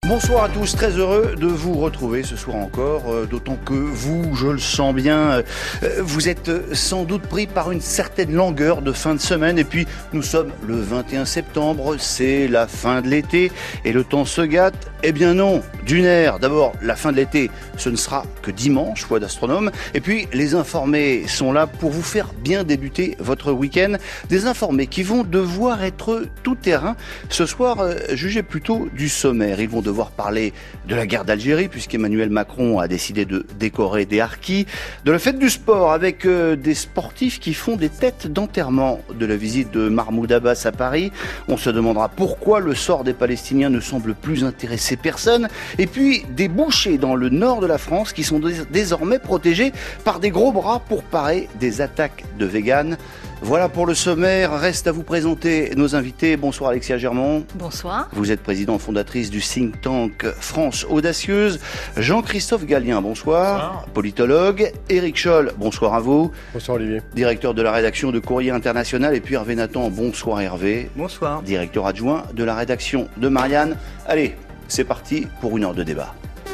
Bonsoir à tous, très heureux de vous retrouver ce soir encore, d'autant que vous, je le sens bien, vous êtes sans doute pris par une certaine langueur de fin de semaine, et puis nous sommes le 21 septembre, c'est la fin de l'été, et le temps se gâte. Eh bien non, d'une ère, d'abord la fin de l'été, ce ne sera que dimanche, foi d'astronome, et puis les informés sont là pour vous faire bien débuter votre week-end, des informés qui vont devoir être tout terrain. Ce soir, jugez plutôt du sommaire, ils vont devoir parler de la guerre d'Algérie, puisqu'Emmanuel Macron a décidé de décorer des harkis, de la fête du sport avec des sportifs qui font des têtes d'enterrement, de la visite de Mahmoud Abbas à Paris. On se demandera pourquoi le sort des Palestiniens ne semble plus intéresser personne. Et puis des bouchers dans le nord de la France qui sont désormais protégés par des gros bras pour parer des attaques de véganes. Voilà pour le sommaire. Reste à vous présenter nos invités. Bonsoir Alexia Germont. Bonsoir. Vous êtes présidente fondatrice du think tank France Audacieuse. Jean-Christophe Gallien, bonsoir. Bonsoir. Politologue. Éric Scholl, bonsoir à vous. Bonsoir Olivier. Directeur de la rédaction de Courrier International. Et puis Hervé Nathan, bonsoir Hervé. Bonsoir. Directeur adjoint de la rédaction de Marianne. Allez, c'est parti pour une heure de débat.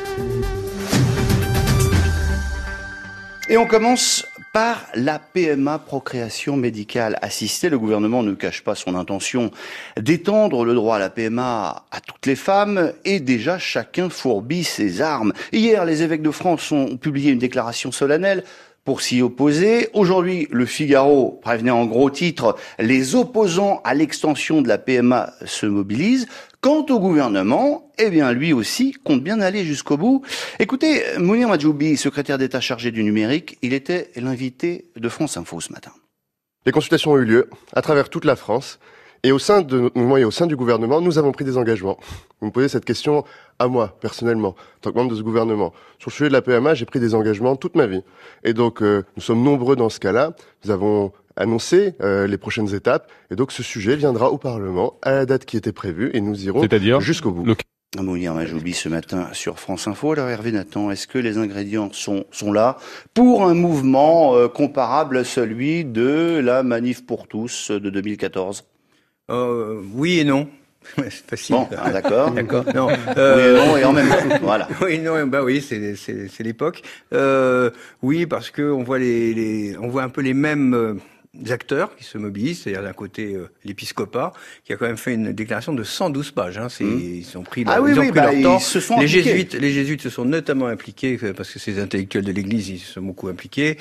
Et on commence par la PMA, procréation médicale assistée. Le gouvernement ne cache pas son intention d'étendre le droit à la PMA à toutes les femmes, et déjà chacun fourbit ses armes. Hier, les évêques de France ont publié une déclaration solennelle pour s'y opposer. Aujourd'hui, le Figaro prévenait en gros titre « Les opposants à l'extension de la PMA se mobilisent ». Quant au gouvernement, eh bien lui aussi compte bien aller jusqu'au bout. Écoutez, Mounir Majoubi, secrétaire d'État chargé du numérique, il était l'invité de France Info ce matin. Les consultations ont eu lieu à travers toute la France, et au sein de notre mouvement et au sein du gouvernement, nous avons pris des engagements. Vous me posez cette question à moi, personnellement, en tant que membre de ce gouvernement. Sur le sujet de la PMA, j'ai pris des engagements toute ma vie. Et donc, nous sommes nombreux dans ce cas-là. Nous avons annoncé les prochaines étapes, et donc ce sujet viendra au Parlement à la date qui était prévue, et nous irons jusqu'au bout. Mounir Majoubi ce matin sur France Info. Alors Hervé Nathan, est-ce que les ingrédients sont là pour un mouvement comparable à celui de la Manif pour tous de 2014 ? Oui et non. C'est facile. Bon, d'accord. D'accord. Non. Oui et non, et en même temps. Voilà. Oui, non, bah oui, c'est l'époque. Oui, parce que on voit on voit un peu les mêmes acteurs qui se mobilisent, c'est-à-dire d'un côté l'épiscopat qui a quand même fait une déclaration de 112 pages. Hein, ils ont pris leur, leur temps. Les jésuites se sont notamment impliqués parce que ces intellectuels de l'Église ils se sont beaucoup impliqués,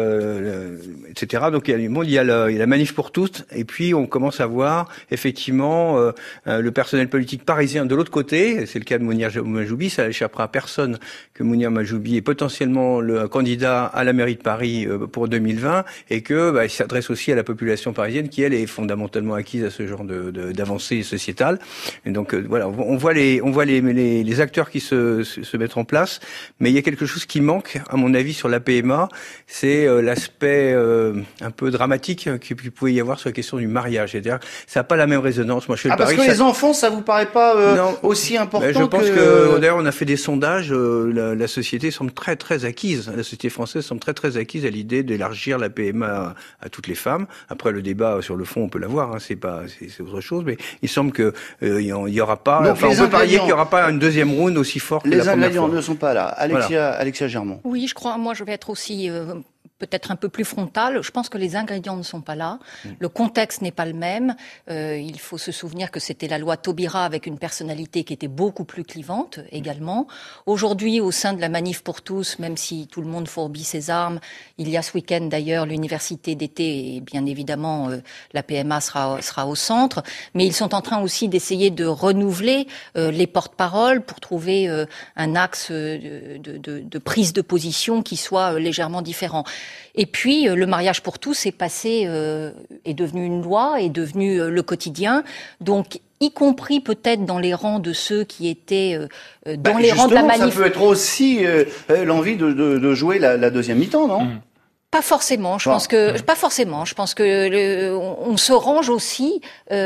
etc. Donc il y a la manif pour tous, et puis on commence à voir effectivement le personnel politique parisien de l'autre côté. C'est le cas de Mounir Majoubi. Ça n'échappera à personne que Mounir Majoubi est potentiellement le candidat à la mairie de Paris pour 2020, et que il s'adresse aussi à la population parisienne qui, elle, est fondamentalement acquise à ce genre d'avancée sociétale. Et donc, voilà, on voit les acteurs qui se mettent en place, mais il y a quelque chose qui manque, à mon avis, sur la PMA, c'est l'aspect un peu dramatique qu'il pouvait y avoir sur la question du mariage. C'est-à-dire, ça n'a pas la même résonance. Moi, je fais le pari parce que les enfants, ça vous paraît pas aussi important je pense que d'ailleurs, on a fait des sondages, la société semble très, très acquise. La société française semble très, très acquise à l'idée d'élargir la PMA à toutes les femmes. Après, le débat sur le fond, on peut l'avoir, hein, c'est autre chose, mais il semble que il y aura pas. Donc, enfin, on peut parier qu'il y aura pas une deuxième round aussi forte que la première fois. Les ingrédients ne sont pas là. Alexia Germont. Oui, je crois. Moi, je vais être aussi peut-être un peu plus frontale. Je pense que les ingrédients ne sont pas là. Le contexte n'est pas le même. Il faut se souvenir que c'était la loi Taubira avec une personnalité qui était beaucoup plus clivante également. Aujourd'hui, au sein de la Manif pour tous, même si tout le monde fourbit ses armes, il y a ce week-end d'ailleurs l'université d'été, et bien évidemment la PMA sera au centre. Mais ils sont en train aussi d'essayer de renouveler les porte-paroles pour trouver un axe de prise de position qui soit légèrement différent. Et puis, le mariage pour tous est devenu une loi, est devenu le quotidien. Donc, y compris peut-être dans les rangs de ceux qui étaient dans les rangs de la manif. Ça peut être aussi l'envie de jouer la deuxième mi-temps, non ? Pas forcément. Je pense que on se range aussi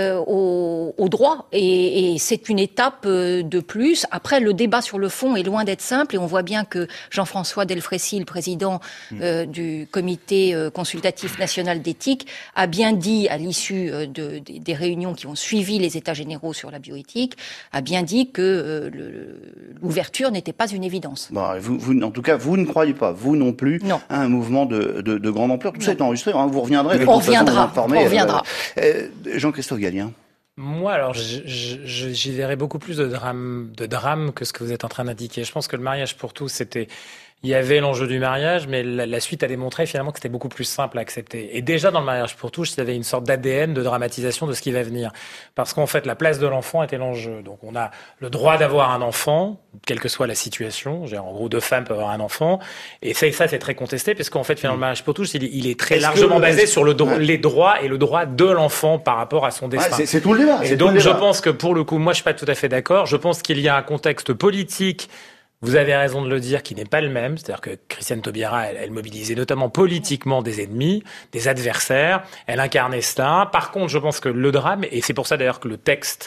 au droit et c'est une étape de plus. Après, le débat sur le fond est loin d'être simple et on voit bien que Jean-François Delfraissy, le président du Comité consultatif national d'éthique, a bien dit à l'issue des réunions qui ont suivi les États généraux sur la bioéthique, a bien dit que l'ouverture n'était pas une évidence. Bon, vous, en tout cas, vous ne croyez pas, vous non plus, à un mouvement de grande ampleur. Tout ça est enregistré, hein, vous reviendrez. On reviendra. Jean-Christophe Gallien. Moi, alors, j'y verrais beaucoup plus de drame que ce que vous êtes en train d'indiquer. Je pense que le mariage pour tous, il y avait l'enjeu du mariage, mais la suite a démontré finalement que c'était beaucoup plus simple à accepter. Et déjà dans le mariage pour tous, il y avait une sorte d'ADN de dramatisation de ce qui va venir. Parce qu'en fait, la place de l'enfant était l'enjeu. Donc on a le droit d'avoir un enfant, quelle que soit la situation. En gros, 2 femmes peuvent avoir un enfant. Et ça c'est très contesté, parce qu'en fait, finalement, le mariage pour tous, il est très largement basé sur les droits et le droit de l'enfant par rapport à son destin. C'est tout le débat. Et donc je pense que pour le coup, moi je suis pas tout à fait d'accord. Je pense qu'il y a un contexte politique. Vous avez raison de le dire, qui n'est pas le même. C'est-à-dire que Christiane Taubira, elle mobilisait notamment politiquement des ennemis, des adversaires. Elle incarnait cela. Par contre, je pense que le drame, et c'est pour ça d'ailleurs que le texte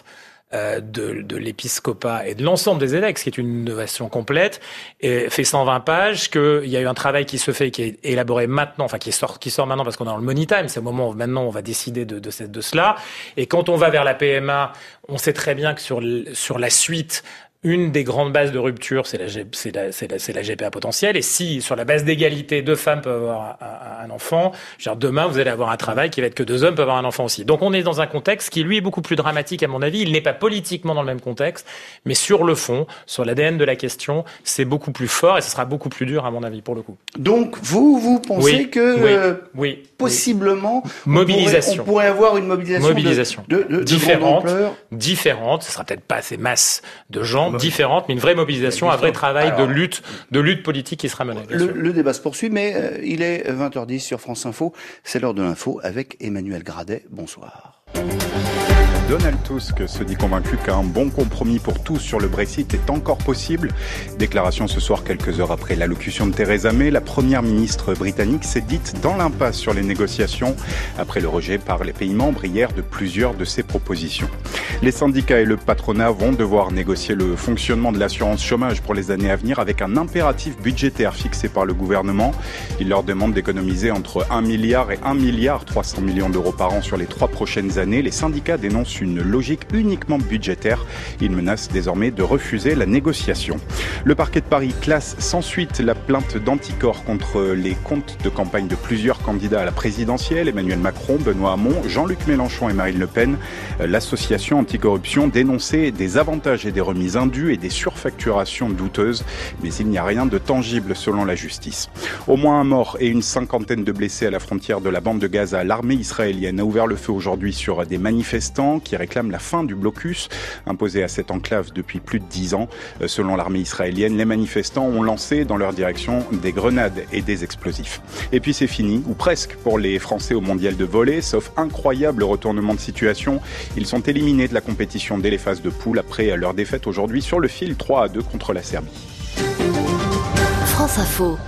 de l'épiscopat et de l'ensemble des évêques, ce qui est une innovation complète, fait 120 pages, qu'il y a eu un travail qui se fait, qui est élaboré maintenant, enfin qui sort maintenant parce qu'on est dans le money time, c'est au moment où maintenant on va décider de cela. Et quand on va vers la PMA, on sait très bien que sur la suite, une des grandes bases de rupture, c'est la GPA potentielle. Et si, sur la base d'égalité, 2 femmes peuvent avoir un enfant, demain, vous allez avoir un travail qui va être que 2 hommes peuvent avoir un enfant aussi. Donc, on est dans un contexte qui, lui, est beaucoup plus dramatique, à mon avis. Il n'est pas politiquement dans le même contexte, mais sur le fond, sur l'ADN de la question, c'est beaucoup plus fort et ce sera beaucoup plus dur, à mon avis, pour le coup. Donc, vous pensez que, possiblement, mobilisation. On pourrait avoir une mobilisation de différente. Ce sera peut-être pas ces masses de gens différentes, mais une vraie mobilisation, un vrai travail de lutte politique qui sera mené. Le débat se poursuit, mais il est 20h10 sur France Info. C'est l'heure de l'info avec Emmanuel Gradet. Bonsoir. Donald Tusk se dit convaincu qu'un bon compromis pour tous sur le Brexit est encore possible. Déclaration ce soir, quelques heures après l'allocution de Theresa May. La première ministre britannique s'est dite dans l'impasse sur les négociations après le rejet par les pays membres hier de plusieurs de ses propositions. Les syndicats et le patronat vont devoir négocier le fonctionnement de l'assurance chômage pour les années à venir avec un impératif budgétaire fixé par le gouvernement. Il leur demande d'économiser entre 1 milliard et 1 milliard 300 millions d'euros par an sur les 3 prochaines années. Les syndicats dénoncent une logique uniquement budgétaire. Ils menacent désormais de refuser la négociation. Le parquet de Paris classe sans suite la plainte d'Anticor contre les comptes de campagne de plusieurs candidats à la présidentielle, Emmanuel Macron, Benoît Hamon, Jean-Luc Mélenchon et Marine Le Pen. L'association anticorruption dénonçait des avantages et des remises indues et des surfacturations douteuses, mais il n'y a rien de tangible selon la justice. Au moins un mort et une 50aine de blessés à la frontière de la bande de Gaza. L'armée israélienne a ouvert le feu aujourd'hui sur des manifestants qui réclament la fin du blocus imposé à cette enclave depuis plus de 10 ans. Selon l'armée israélienne, les manifestants ont lancé dans leur direction des grenades et des explosifs. Et puis c'est fini, ou presque, pour les Français au mondial de volley, sauf incroyable retournement de situation. Ils sont éliminés de la compétition dès les phases de poule après leur défaite aujourd'hui sur le fil 3-2 contre la Serbie. France Info.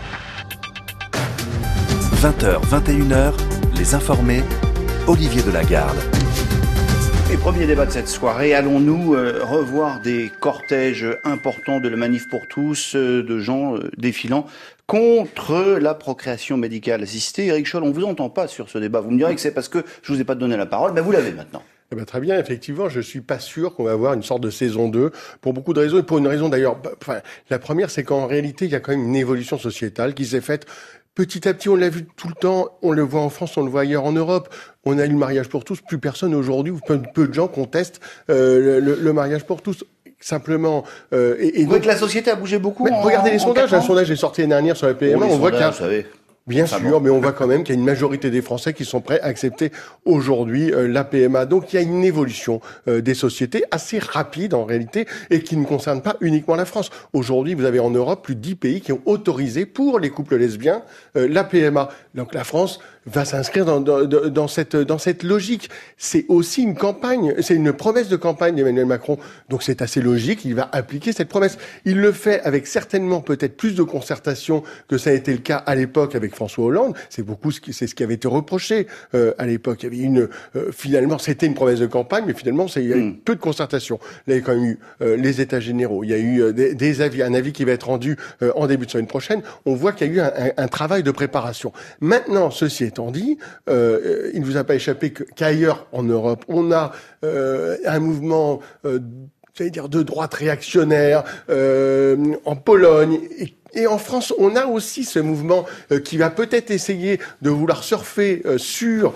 20h, 21h, les informés, Olivier Delagarde. Et premier débat de cette soirée, allons-nous revoir des cortèges importants de la Manif pour tous, de gens défilant contre la procréation médicale assistée? Éric Scholl, on ne vous entend pas sur ce débat. Vous me direz que c'est parce que je ne vous ai pas donné la parole, mais vous l'avez maintenant. Eh ben, très bien, effectivement, je suis pas sûr qu'on va avoir une sorte de saison 2, pour beaucoup de raisons, et pour une raison d'ailleurs, la première, c'est qu'en réalité, il y a quand même une évolution sociétale qui s'est faite petit à petit. On l'a vu tout le temps, on le voit en France, on le voit ailleurs en Europe. On a eu le mariage pour tous, plus personne aujourd'hui, ou peu de gens contestent le mariage pour tous. Simplement, vous voyez que la société a bougé beaucoup. Regardez les sondages. Un sondage est sorti l'année dernière sur la PMA. On voit qu'il y a, bien sûr, mais on voit quand même qu'il y a une majorité des Français qui sont prêts à accepter aujourd'hui la PMA. Donc il y a une évolution des sociétés assez rapide en réalité et qui ne concerne pas uniquement la France. Aujourd'hui, vous avez en Europe plus de 10 pays qui ont autorisé pour les couples lesbiens la PMA. Donc la France va s'inscrire dans cette logique. C'est aussi une campagne, c'est une promesse de campagne d'Emmanuel Macron. Donc c'est assez logique, il va appliquer cette promesse. Il le fait avec certainement peut-être plus de concertation que ça a été le cas à l'époque avec François Hollande. C'est ce qui avait été reproché à l'époque. Il y avait finalement c'était une promesse de campagne, mais finalement il y a eu peu de concertation. Là il y a quand même eu les États généraux. Il y a eu des avis, un avis qui va être rendu en début de semaine prochaine. On voit qu'il y a eu un travail de préparation. Maintenant, ceci étant dit, il ne vous a pas échappé qu'ailleurs en Europe, on a un mouvement de droite réactionnaire en Pologne et en France, on a aussi ce mouvement qui va peut-être essayer de vouloir surfer sur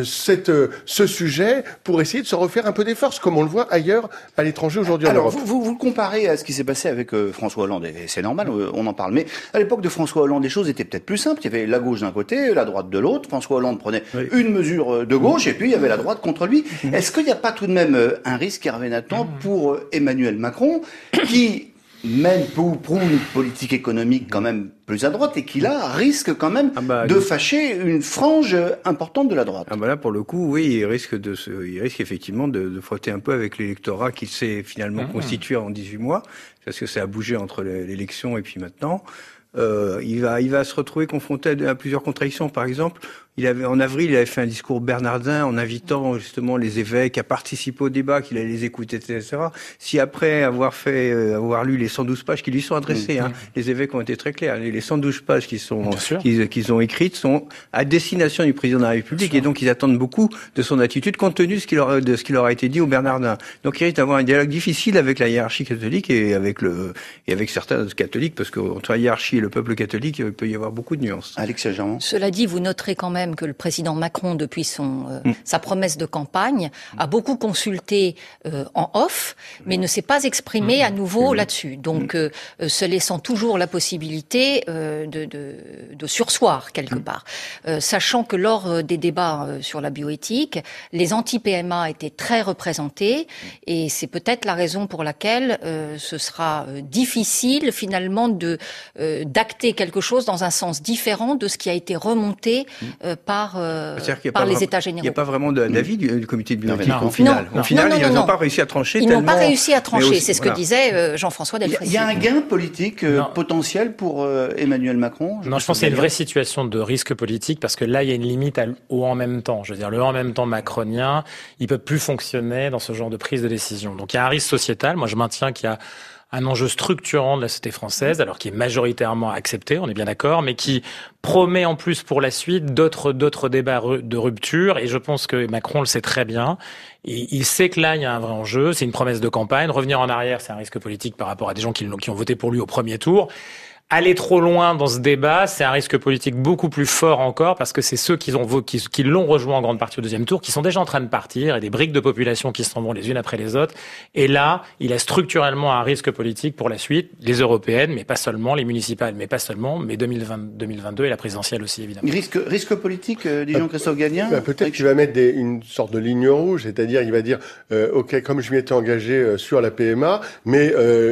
ce sujet pour essayer de se refaire un peu des forces, comme on le voit ailleurs à l'étranger aujourd'hui en Europe. Vous le comparez à ce qui s'est passé avec François Hollande, et c'est normal, on en parle. Mais à l'époque de François Hollande, les choses étaient peut-être plus simples. Il y avait la gauche d'un côté, la droite de l'autre. François Hollande prenait une mesure de gauche, et puis il y avait la droite contre lui. Est-ce qu'il n'y a pas tout de même un risque, Hervé Nathan, pour Emmanuel Macron, qui mène pour une politique économique quand même plus à droite et qui là risque quand même de fâcher une frange importante de la droite. Là pour le coup, oui, il risque effectivement de frotter un peu avec l'électorat qui s'est finalement constitué en 18 mois, parce que ça a bougé entre l'élection et puis maintenant. Il va se retrouver confronté à plusieurs contradictions. Par exemple, en avril, il avait fait un discours bernardin en invitant justement les évêques à participer au débat, qu'il allait les écouter, etc. Si après avoir lu les 112 pages qui lui sont adressées, les évêques ont été très clairs. Les 112 pages qu'ils ont écrites sont à destination du président de la République, et donc ils attendent beaucoup de son attitude compte tenu de ce qui leur a été dit aux Bernardins. Donc il risque d'avoir un dialogue difficile avec la hiérarchie catholique et avec certains catholiques, parce qu'entre la hiérarchie et le peuple catholique, il peut y avoir beaucoup de nuances. Alexia Germain. Cela dit, vous noterez quand même que le président Macron, depuis sa promesse de campagne, a beaucoup consulté en off, mais ne s'est pas exprimé à nouveau là-dessus. Donc, se laissant toujours la possibilité de surseoir quelque part. Sachant que lors des débats sur la bioéthique, les anti-PMA étaient très représentés, et c'est peut-être la raison pour laquelle ce sera difficile finalement d'acter quelque chose dans un sens différent de ce qui a été remonté par les États généraux. Il n'y a pas vraiment d'avis du comité de bioéthique au final. Au final, ils n'ont pas réussi à trancher. Ils n'ont pas réussi à trancher, c'est ce que disait Jean-François Delfrécy. Il y a un gain politique potentiel pour Emmanuel Macron? Non, je pense qu'il y a une vraie situation de risque politique, parce que là, il y a une limite au en même temps. Je veux dire, le en même temps macronien, il peut plus fonctionner dans ce genre de prise de décision. Donc il y a un risque sociétal. Moi, je maintiens qu'il y a un enjeu structurant de la société française, alors qui est majoritairement accepté, on est bien d'accord, mais qui promet en plus pour la suite d'autres débats de rupture, et je pense que Macron le sait très bien. Et il sait que là, il y a un vrai enjeu, c'est une promesse de campagne. Revenir en arrière, c'est un risque politique par rapport à des gens qui ont voté pour lui au premier tour. Aller trop loin dans ce débat, c'est un risque politique beaucoup plus fort encore, parce que c'est ceux qui l'ont rejoint en grande partie au deuxième tour, qui sont déjà en train de partir, et des briques de population qui s'en vont les unes après les autres. Et là, il a structurellement un risque politique pour la suite, les européennes, mais pas seulement, les municipales, mais pas seulement, mais 2022 et la présidentielle aussi, évidemment. Risque politique, dit Jean-Christophe Gagien? Peut-être qu'il va mettre une sorte de ligne rouge, c'est-à-dire il va dire, ok, comme je m'y étais engagé sur la PMA, mais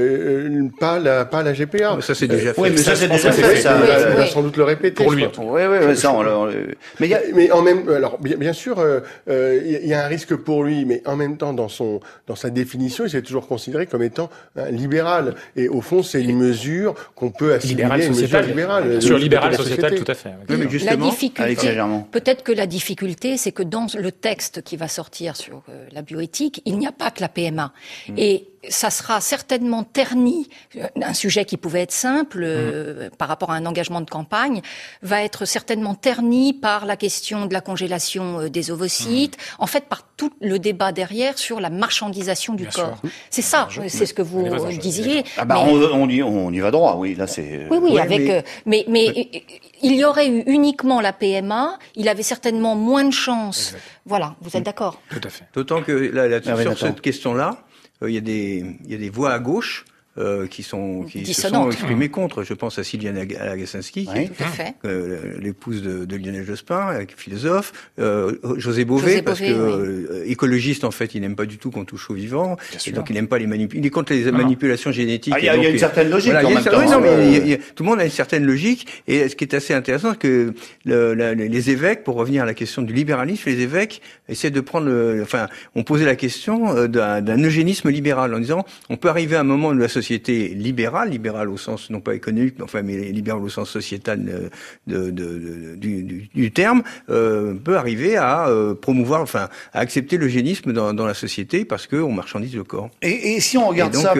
pas la GPA. Ça c'est déjà fait. Oui, mais ça c'est déjà fait. Il va sans doute le répéter. Pour lui. Oui, ça. Mais en même, alors bien sûr, il y a un risque pour lui, mais en même temps, dans sa définition, il s'est toujours considéré comme étant un libéral. Et au fond, c'est une mesure qu'on peut assimiler à une mesure libérale. Sur libéral sociétal, tout à fait. Oui, mais justement, peut-être que la difficulté, c'est que dans le texte qui va sortir sur la bioéthique, il n'y a pas que la PMA. Et ça sera certainement terni, un sujet qui pouvait être simple par rapport à un engagement de campagne, va être certainement terni par la question de la congélation des ovocytes, en fait par tout le débat derrière sur la marchandisation du corps. Sûr. C'est ça, c'est ce que vous disiez. On y va droit, oui, là c'est... Oui, mais il y aurait eu uniquement la PMA, il avait certainement moins de chances. Exact. Voilà, vous êtes d'accord? Tout à fait. D'autant que là sur cette question-là, il y a des voix à gauche qui se sont exprimés contre. Je pense à Sylviane Agacinski, l'épouse de Lionel Jospin, philosophe, José Bové, parce que écologiste, en fait, il n'aime pas du tout qu'on touche aux vivants, et donc il n'aime pas les il est contre les manipulations génétiques. Il y a une certaine logique en même temps. Tout le monde a une certaine logique, et ce qui est assez intéressant, c'est que les évêques, pour revenir à la question du libéralisme, les évêques essaient de prendre on posait la question d'un eugénisme libéral, en disant, on peut arriver à un moment où la société libérale au sens non pas économique, mais libérale au sens sociétal du terme, peut arriver à promouvoir, à accepter l'eugénisme dans la société parce que on marchandise le corps. Et si on regarde donc, ça,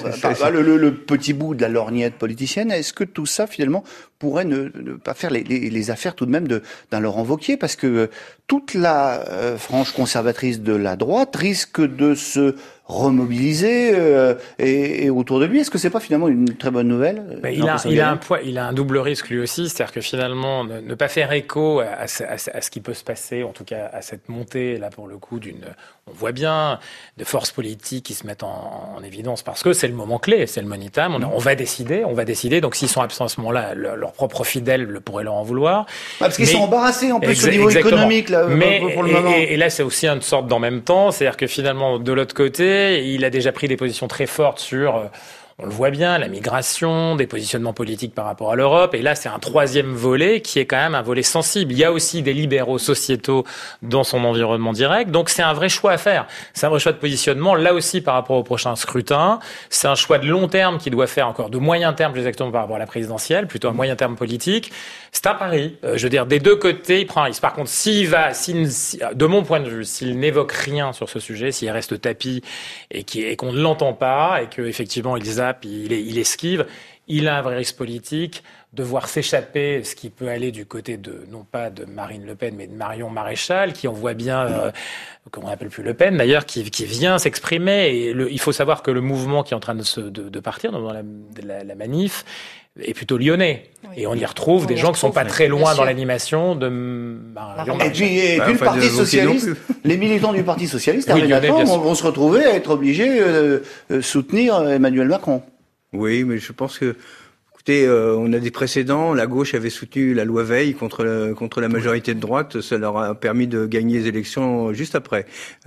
le petit bout de la lorgnette politicienne, est-ce que tout ça finalement pourrait ne pas faire les affaires tout de même d'un Laurent Wauquiez, parce que toute la frange conservatrice de la droite risque de se remobiliser et autour de lui. Est-ce que c'est pas finalement une très bonne nouvelle? Il a un double risque lui aussi, c'est-à-dire que finalement ne pas faire écho à ce qui peut se passer, en tout cas à cette montée là pour le coup on voit bien de forces politiques qui se mettent en évidence parce que c'est le moment clé, c'est le money time. On va décider. Donc s'ils sont absents à ce moment-là, leurs propres fidèles pourraient leur en vouloir. Parce qu'ils sont embarrassés en plus au niveau économique là. Pour le moment. Et là c'est aussi une sorte d'en même temps, c'est-à-dire que finalement de l'autre côté il a déjà pris des positions très fortes sur, on le voit bien, la migration, des positionnements politiques par rapport à l'Europe. Et là, c'est un troisième volet qui est quand même un volet sensible. Il y a aussi des libéraux sociétaux dans son environnement direct. Donc, c'est un vrai choix à faire. C'est un vrai choix de positionnement. Là aussi, par rapport au prochain scrutin, c'est un choix de long terme qui doit faire encore de moyen terme, plus exactement par rapport à la présidentielle, plutôt un moyen terme politique. C'est un pari. Je veux dire, des deux côtés, il prend un risque. Par contre, de mon point de vue, s'il n'évoque rien sur ce sujet, s'il reste au tapis et qu'on ne l'entend pas et qu'effectivement il zappe, il esquive, il a un vrai risque politique de voir s'échapper ce qui peut aller du côté non pas de Marine Le Pen, mais de Marion Maréchal, qui on voit bien, qu'on n'appelle plus Le Pen d'ailleurs, qui vient s'exprimer. Et il faut savoir que le mouvement qui est en train de partir dans la manif est plutôt lyonnais. Oui. Et on y retrouve des gens qui sont pas très loin dans l'animation de Marion Maréchal. Et puis le Parti Socialiste, les militants du Parti Socialiste, vont se retrouver à être obligés de soutenir Emmanuel Macron. Oui, mais je pense que, écoutez, on a des précédents. La gauche avait soutenu la loi Veil contre la majorité de droite. Ça leur a permis de gagner les élections juste après.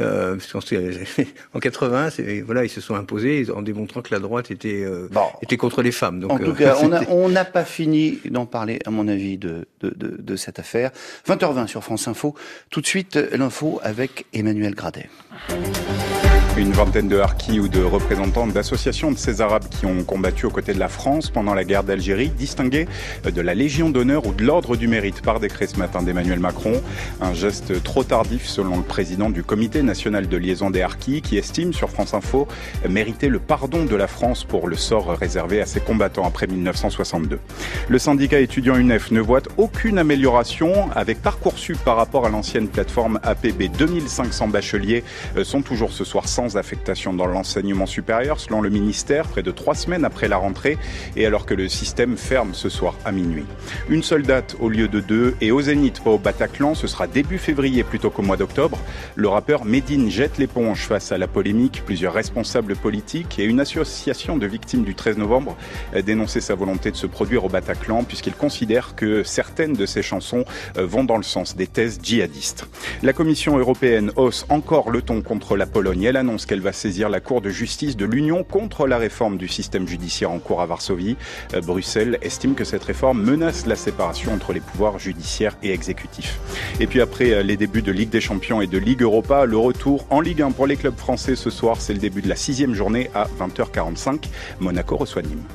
En 80, ils se sont imposés en démontrant que la droite était contre les femmes. Donc, en tout cas, on n'a pas fini d'en parler, à mon avis, de cette affaire. 20h20 sur France Info. Tout de suite, l'info avec Emmanuel Gradet. Une vingtaine de harkis ou de représentants d'associations de ces Arabes qui ont combattu aux côtés de la France pendant la guerre d'Algérie, distingués de la Légion d'honneur ou de l'Ordre du Mérite par décret ce matin d'Emmanuel Macron. Un geste trop tardif selon le président du Comité national de liaison des harkis qui estime sur France Info mériter le pardon de la France pour le sort réservé à ses combattants après 1962. Le syndicat étudiant UNEF ne voit aucune amélioration avec Parcoursup par rapport à l'ancienne plateforme APB. 2500 bacheliers sont toujours ce soir sans affectation dans l'enseignement supérieur, selon le ministère, près de 3 semaines après la rentrée, et alors que le système ferme ce soir à minuit. Une seule date au lieu de 2, et au Zénith, pas au Bataclan, ce sera début février plutôt qu'au mois d'octobre. Le rappeur Medine jette l'éponge face à la polémique. Plusieurs responsables politiques et une association de victimes du 13 novembre dénonçaient sa volonté de se produire au Bataclan, puisqu'il considère que certaines de ses chansons vont dans le sens des thèses djihadistes. La Commission européenne hausse encore le ton contre la Pologne. Elle annonce qu'elle va saisir la Cour de justice de l'Union contre la réforme du système judiciaire en cours à Varsovie. Bruxelles estime que cette réforme menace la séparation entre les pouvoirs judiciaires et exécutifs. Et puis après les débuts de Ligue des Champions et de Ligue Europa, le retour en Ligue 1 pour les clubs français ce soir, c'est le début de la 6e journée à 20h45. Monaco reçoit Nîmes.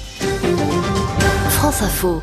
France Info.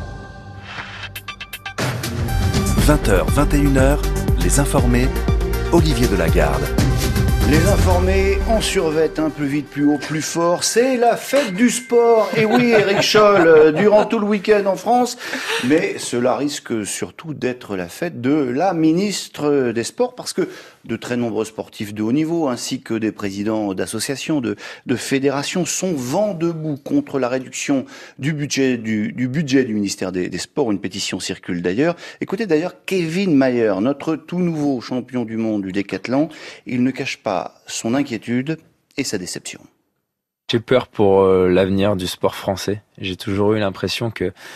20h, 21h, les informés, Olivier Delagarde. Les informés en survêt, plus vite, plus haut, plus fort, c'est la fête du sport. Et oui, Éric Scholl, durant tout le week-end en France, mais cela risque surtout d'être la fête de la ministre des Sports, parce que de très nombreux sportifs de haut niveau, ainsi que des présidents d'associations, de fédérations, sont vent debout contre la réduction du budget du ministère des Sports. Une pétition circule d'ailleurs. Écoutez d'ailleurs Kevin Mayer, notre tout nouveau champion du monde du décathlon. Il ne cache pas son inquiétude et sa déception. J'ai peur pour l'avenir du sport français. J'ai toujours eu l'impression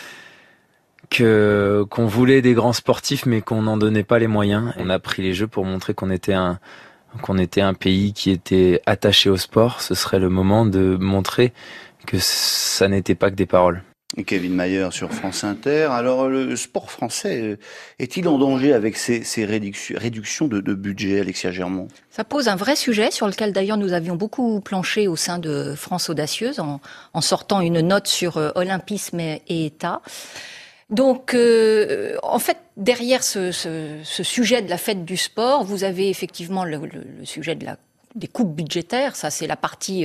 qu'on voulait des grands sportifs, mais qu'on n'en donnait pas les moyens. On a pris les Jeux pour montrer qu'on était un pays qui était attaché au sport. Ce serait le moment de montrer que ça n'était pas que des paroles. Kevin Mayer sur France Inter. Alors, le sport français est-il en danger avec ces réductions de budget, Alexia Germont ? Ça pose un vrai sujet sur lequel d'ailleurs nous avions beaucoup planché au sein de France Audacieuse en sortant une note sur olympisme et État. Donc, en fait, derrière ce sujet de la fête du sport, vous avez effectivement le sujet des coupes budgétaires. Ça, c'est la partie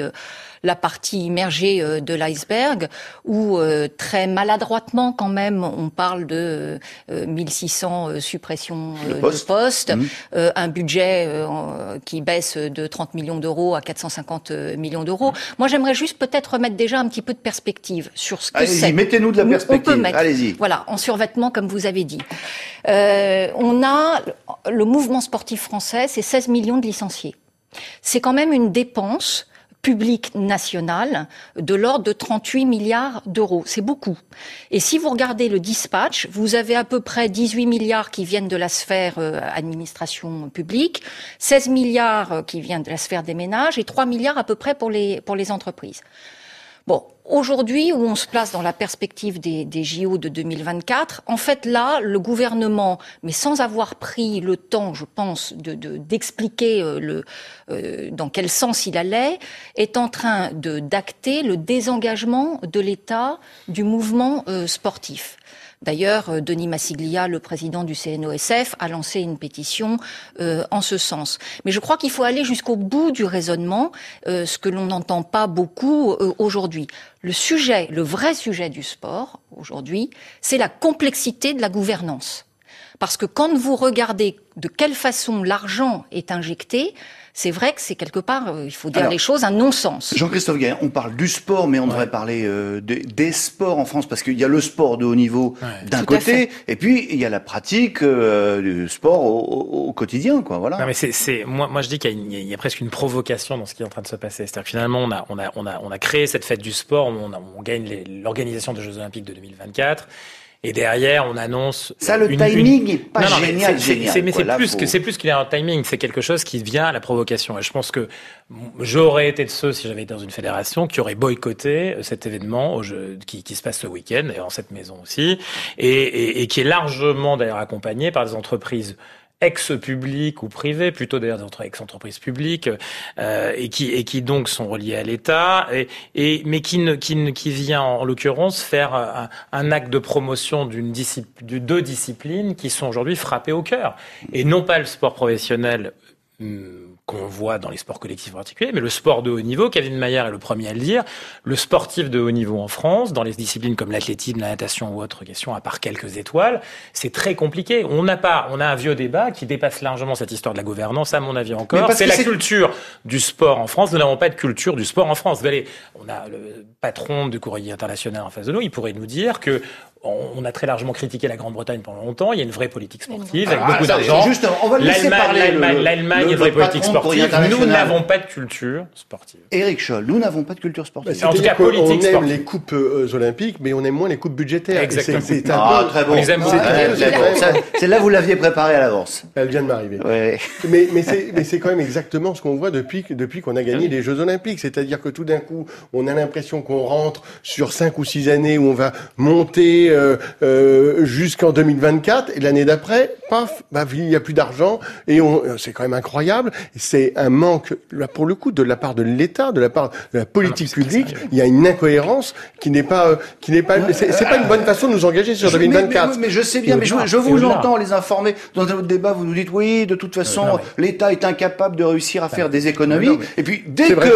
immergée de l'iceberg, où très maladroitement quand même, on parle de 1600 suppressions de postes, un budget qui baisse de 30 millions d'euros à 450 millions d'euros. Moi, j'aimerais juste peut-être remettre déjà un petit peu de perspective sur ce que c'est. Mettez-nous de la perspective. On peut mettre, allez-y. Voilà, en survêtement, comme vous avez dit. On a le mouvement sportif français, c'est 16 millions de licenciés. C'est quand même une dépense publique nationale de l'ordre de 38 milliards d'euros. C'est beaucoup. Et si vous regardez le dispatch, vous avez à peu près 18 milliards qui viennent de la sphère administration publique, 16 milliards qui viennent de la sphère des ménages et 3 milliards à peu près pour les entreprises. Bon, aujourd'hui, où on se place dans la perspective des JO de 2024, en fait là, le gouvernement, mais sans avoir pris le temps, je pense, d'expliquer dans quel sens il allait, est en train d'acter le désengagement de l'État du mouvement sportif. D'ailleurs, Denis Massiglia, le président du CNOSF, a lancé une pétition en ce sens. Mais je crois qu'il faut aller jusqu'au bout du raisonnement, ce que l'on n'entend pas beaucoup aujourd'hui. Le vrai sujet du sport, aujourd'hui, c'est la complexité de la gouvernance. Parce que quand vous regardez de quelle façon l'argent est injecté, c'est vrai que c'est quelque part, il faut dire les choses, un non-sens. Jean-Christophe Gaillard, on parle du sport, mais on devrait parler des sports en France, parce qu'il y a le sport de haut niveau d'un côté, et puis il y a la pratique du sport au quotidien, quoi. Voilà. Non, mais moi je dis qu'il y a presque une provocation dans ce qui est en train de se passer. C'est-à-dire que finalement on a créé cette fête du sport, on gagne l'organisation des Jeux Olympiques de 2024. Et derrière, on annonce... Ça, le timing n'est pas génial. Mais c'est plus qu'il y a un timing. C'est quelque chose qui vient à la provocation. Et je pense que j'aurais été de ceux, si j'avais été dans une fédération, qui aurait boycotté cet événement qui se passe ce week-end, et en cette maison aussi, et qui est largement d'ailleurs accompagné par des entreprises ex-publiques ou privées, plutôt d'ailleurs des ex-entreprises publiques, et qui donc sont reliées à l'État, mais qui vient en l'occurrence faire un acte de promotion de deux disciplines qui sont aujourd'hui frappées au cœur, et non pas le sport professionnel qu'on voit dans les sports collectifs en particulier, mais le sport de haut niveau. Kevin Mayer est le premier à le dire. Le sportif de haut niveau en France, dans les disciplines comme l'athlétisme, la natation ou autre question, à part quelques étoiles, c'est très compliqué. On a un vieux débat qui dépasse largement cette histoire de la gouvernance, à mon avis encore. C'est la culture du sport en France. Nous n'avons pas de culture du sport en France. On a le patron du Courrier international en face de nous. Il pourrait nous dire que on a très largement critiqué la Grande-Bretagne pendant longtemps. Il y a une vraie politique sportive avec beaucoup d'argent. On va laisser parler L'Allemagne a une vraie politique sportive. Nous n'avons pas de culture sportive. Éric Scholl, nous n'avons pas de culture sportive. En tout cas, politique sportive. On aime les coupes olympiques, mais on aime moins les coupes budgétaires. Exactement. C'est très bon. On les aime beaucoup. Celle-là, vous l'aviez préparée à l'avance. Elle vient de m'arriver. Ouais. Mais c'est quand même exactement ce qu'on voit depuis qu'on a gagné les Jeux Olympiques. C'est-à-dire que tout d'un coup, on a l'impression qu'on rentre sur 5 ou 6 années où on va monter jusqu'en 2024, et l'année d'après, paf, il n'y a plus d'argent, et c'est quand même incroyable. C'est un manque, là, pour le coup, de la part de l'État, de la part de la politique publique. Il y a une incohérence qui n'est pas, c'est pas une bonne façon de nous engager sur 2024. Mais je sais bien, mais je vous entends les informer. Dans votre débat, vous nous dites, oui, de toute façon, l'État est incapable de réussir à faire des économies. Et puis, dès que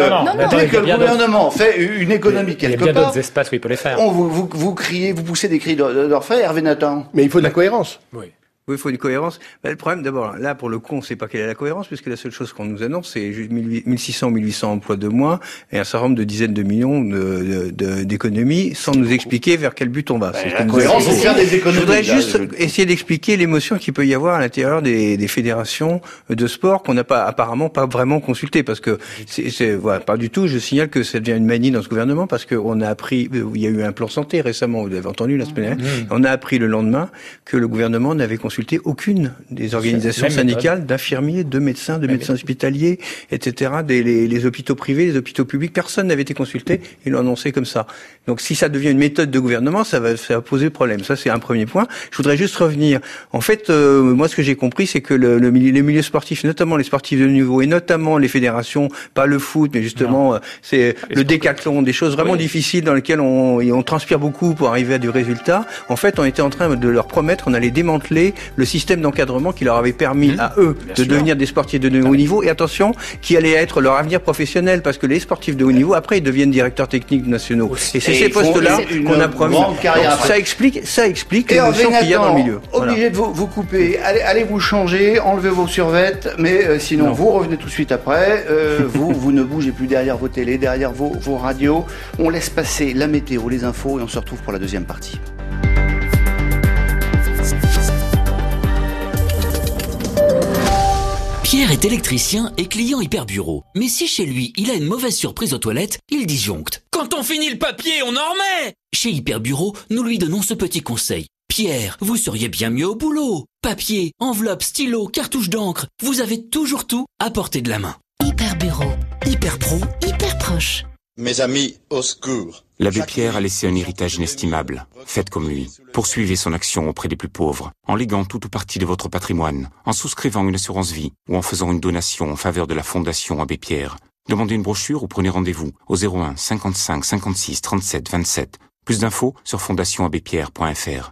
le gouvernement fait une économie quelque part, il y a bien d'autres espaces où il peut les faire. Vous criez, vous poussez des cris d'orfraie, Hervé Nathan. Mais il faut de la cohérence. Oui. Oui, il faut une cohérence. Le problème, d'abord, là, pour le coup, on ne sait pas quelle est la cohérence, puisque la seule chose qu'on nous annonce, c'est 1600 ou 1800 emplois de moins et un certain nombre de dizaines de millions d'économies, sans nous expliquer vers quel but on va. La cohérence, c'est faire des économies. Je voudrais juste essayer d'expliquer l'émotion qu'il peut y avoir à l'intérieur des fédérations de sport qu'on n'a apparemment pas vraiment consulté, parce que voilà, pas du tout. Je signale que ça devient une manie dans ce gouvernement, parce qu'on a appris, il y a eu un plan santé récemment, vous l'avez entendu la semaine dernière, on a appris le lendemain que le gouvernement n'avait consulté aucune des organisations syndicales d'infirmiers, de médecins hospitaliers, etc., les hôpitaux privés, les hôpitaux publics. Personne n'avait été consulté. Ils l'ont annoncé comme ça. Donc, si ça devient une méthode de gouvernement, ça va poser problème. Ça, c'est un premier point. Je voudrais juste revenir. En fait, moi, ce que j'ai compris, c'est que les milieux sportifs, notamment les sportifs de haut niveau et notamment les fédérations, pas le foot, mais justement, c'est le décathlon, des choses vraiment difficiles dans lesquelles on transpire beaucoup pour arriver à du résultat. En fait, on était en train de leur promettre qu'on allait démanteler le système d'encadrement qui leur avait permis à eux de devenir des sportifs de haut niveau, et attention, qui allait être leur avenir professionnel, parce que les sportifs de haut niveau, après, ils deviennent directeurs techniques nationaux. Et c'est ces postes-là qu'on a promis. Ça explique l'émotion qu'il y a dans le milieu. Obligé de vous couper. Allez vous changer, enlevez vos survêtements, mais sinon vous revenez tout de suite après. Vous ne bougez plus derrière vos télés, derrière vos radios. On laisse passer la météo, les infos, et on se retrouve pour la deuxième partie. Pierre est électricien et client Hyperbureau. Mais si chez lui, il a une mauvaise surprise aux toilettes, il disjoncte. Quand on finit le papier, on en remet! Chez Hyperbureau, nous lui donnons ce petit conseil. Pierre, vous seriez bien mieux au boulot. Papier, enveloppe, stylo, cartouche d'encre, vous avez toujours tout à portée de la main. Hyperbureau. Hyper pro, hyper proche. Mes amis, au secours. L'abbé Pierre a laissé un héritage inestimable. Faites comme lui. Poursuivez son action auprès des plus pauvres, en léguant tout ou partie de votre patrimoine, en souscrivant une assurance vie ou en faisant une donation en faveur de la Fondation Abbé Pierre. Demandez une brochure ou prenez rendez-vous au 01 55 56 37 27. Plus d'infos sur fondationabbépierre.fr.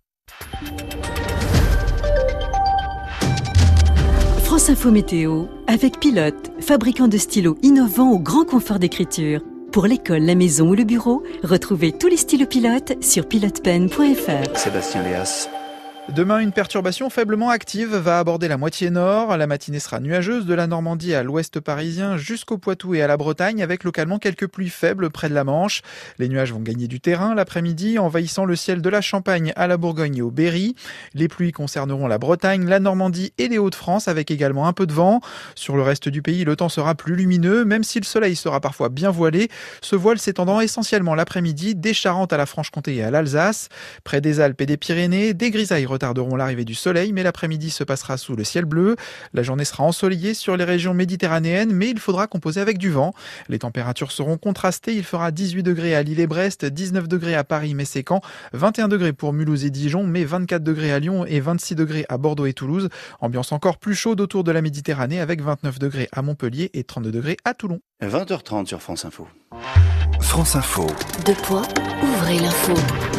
France Info Météo, avec Pilote, fabricant de stylos innovants au grand confort d'écriture. Pour l'école, la maison ou le bureau, retrouvez tous les stylos Pilote sur pilotepen.fr. Sébastien Léas. Demain, une perturbation faiblement active va aborder la moitié nord. La matinée sera nuageuse de la Normandie à l'ouest parisien jusqu'au Poitou et à la Bretagne, avec localement quelques pluies faibles près de la Manche. Les nuages vont gagner du terrain l'après-midi, envahissant le ciel de la Champagne à la Bourgogne et au Berry. Les pluies concerneront la Bretagne, la Normandie et les Hauts-de-France, avec également un peu de vent. Sur le reste du pays, le temps sera plus lumineux, même si le soleil sera parfois bien voilé. Ce voile s'étendant essentiellement l'après-midi des Charentes à la Franche-Comté et à l'Alsace. Près des Alpes et des Pyrénées, des grisailles retarderont l'arrivée du soleil, mais l'après-midi se passera sous le ciel bleu. La journée sera ensoleillée sur les régions méditerranéennes, mais il faudra composer avec du vent. Les températures seront contrastées. Il fera 18 degrés à Lille et Brest, 19 degrés à Paris, Metz et Caen, 21 degrés pour Mulhouse et Dijon, mais 24 degrés à Lyon et 26 degrés à Bordeaux et Toulouse. Ambiance encore plus chaude autour de la Méditerranée, avec 29 degrés à Montpellier et 32 degrés à Toulon. 20h30 sur France Info. France Info. Deux points, ouvrez l'info.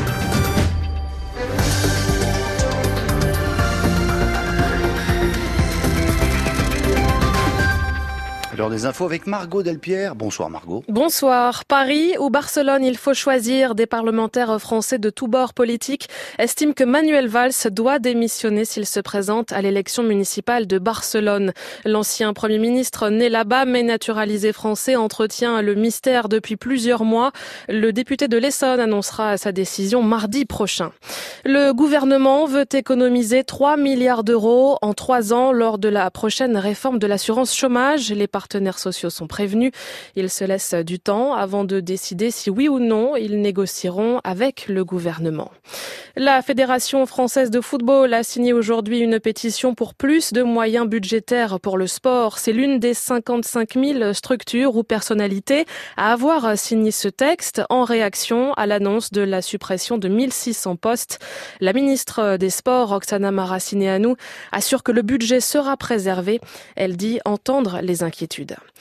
L'heure des infos avec Margot Delpierre. Bonsoir Margot. Bonsoir. Paris ou Barcelone, il faut choisir. Des parlementaires français de tous bords politiques estiment que Manuel Valls doit démissionner s'il se présente à l'élection municipale de Barcelone. L'ancien Premier ministre né là-bas mais naturalisé français entretient le mystère depuis plusieurs mois. Le député de l'Essonne annoncera sa décision mardi prochain. Le gouvernement veut économiser 3 milliards d'euros en 3 ans lors de la prochaine réforme de l'assurance chômage. Les partenaires sociaux sont prévenus. Ils se laissent du temps avant de décider si oui ou non ils négocieront avec le gouvernement. La Fédération française de football a signé aujourd'hui une pétition pour plus de moyens budgétaires pour le sport. C'est l'une des 55 000 structures ou personnalités à avoir signé ce texte en réaction à l'annonce de la suppression de 1600 postes. La ministre des Sports, Oksana Maracineanu, assure que le budget sera préservé. Elle dit entendre les inquiétudes.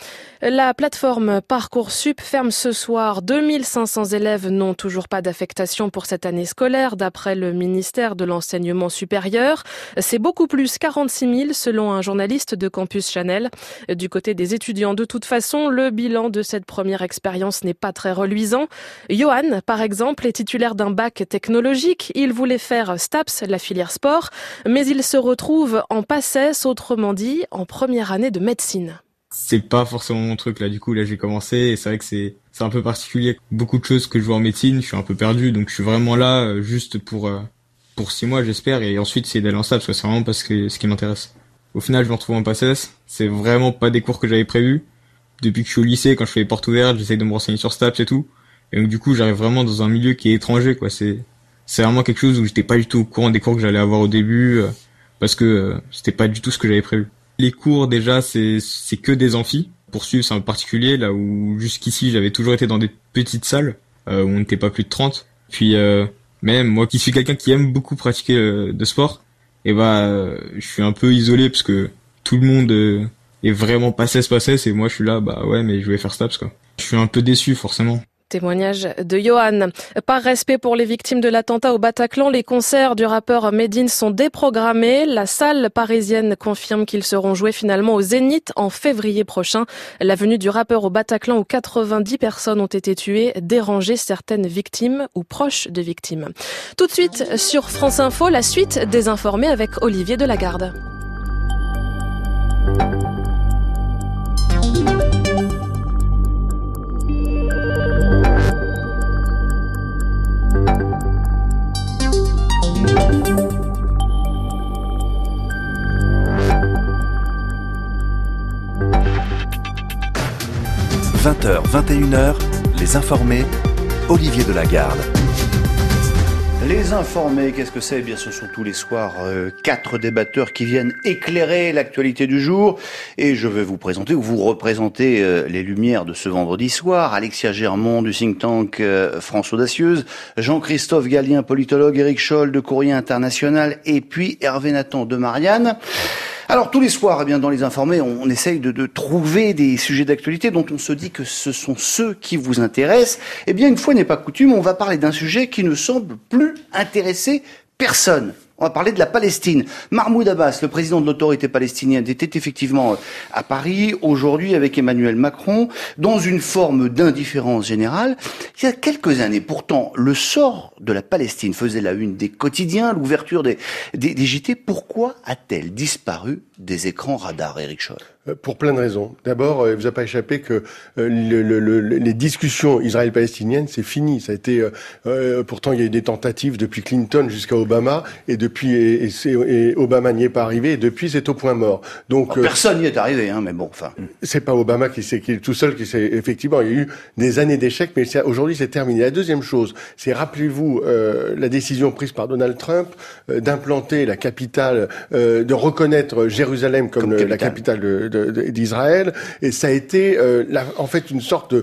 La plateforme Parcoursup ferme ce soir. 2500 élèves n'ont toujours pas d'affectation pour cette année scolaire, d'après le ministère de l'Enseignement supérieur. C'est beaucoup plus, 46 000, selon un journaliste de Campus Channel. Du côté des étudiants, de toute façon, le bilan de cette première expérience n'est pas très reluisant. Johan, par exemple, est titulaire d'un bac technologique. Il voulait faire STAPS, la filière sport, mais il se retrouve en PACES, autrement dit, en première année de médecine. C'est pas forcément mon truc là, du coup là j'ai commencé et c'est vrai que c'est un peu particulier. Beaucoup de choses que je vois en médecine, je suis un peu perdu, donc je suis vraiment là juste pour 6 mois j'espère, et ensuite c'est d'aller en STAPS, c'est vraiment parce que ce qui m'intéresse. Au final je me retrouve en PACES, c'est vraiment pas des cours que j'avais prévus. Depuis que je suis au lycée, quand je fais les portes ouvertes, j'essaye de me renseigner sur STAPS et tout, et donc du coup j'arrive vraiment dans un milieu qui est étranger quoi. C'est vraiment quelque chose où j'étais pas du tout au courant des cours que j'allais avoir au début, parce que c'était pas du tout ce que j'avais prévu. Les cours, déjà, c'est que des amphis. Poursuivre, c'est un peu particulier, là où jusqu'ici, j'avais toujours été dans des petites salles, où on n'était pas plus de 30. Puis, même moi qui suis quelqu'un qui aime beaucoup pratiquer de sport, et je suis un peu isolé parce que tout le monde est vraiment PACES, et moi je suis là, ouais, mais je vais faire STAPS, quoi. Je suis un peu déçu, forcément. Témoignage de Johan. Par respect pour les victimes de l'attentat au Bataclan, les concerts du rappeur Medine sont déprogrammés. La salle parisienne confirme qu'ils seront joués finalement au Zénith en février prochain. La venue du rappeur au Bataclan où 90 personnes ont été tuées dérangeait certaines victimes ou proches de victimes. Tout de suite sur France Info, la suite des informés avec Olivier Delagarde. – 20h, 21h, les informés, Olivier Delagarde. Les informés, qu'est-ce que c'est ? Eh bien, ce sont tous les soirs 4 débatteurs qui viennent éclairer l'actualité du jour. Et je vais vous présenter, ou vous représenter les lumières de ce vendredi soir. Alexia Germont du think tank France Audacieuse, Jean-Christophe Gallien, politologue, Éric Scholl de Courrier International, et puis Hervé Nathan de Marianne. Alors tous les soirs, eh bien, dans les informés, on essaye de trouver des sujets d'actualité dont on se dit que ce sont ceux qui vous intéressent. Eh bien, une fois n'est pas coutume, on va parler d'un sujet qui ne semble plus intéresser personne. On va parler de la Palestine. Mahmoud Abbas, le président de l'autorité palestinienne, était effectivement à Paris aujourd'hui avec Emmanuel Macron dans une forme d'indifférence générale. Il y a quelques années, pourtant, le sort de la Palestine faisait la une des quotidiens, l'ouverture des JT. Pourquoi a-t-elle disparu des écrans radars, Éric Scholl ? Pour plein de raisons. D'abord, il vous a pas échappé que les discussions israélo-palestiniennes, c'est fini. Ça a été pourtant il y a eu des tentatives depuis Clinton jusqu'à Obama, et depuis et Obama n'y est pas arrivé, et depuis c'est au point mort. Donc personne n'y est arrivé, mais bon, enfin. C'est pas Obama qui est tout seul qui s'est effectivement. Il y a eu des années d'échecs, mais aujourd'hui c'est terminé. La deuxième chose, c'est rappelez-vous la décision prise par Donald Trump d'implanter la capitale, de reconnaître Jérusalem comme la capitale d'Israël, et ça a été en fait une sorte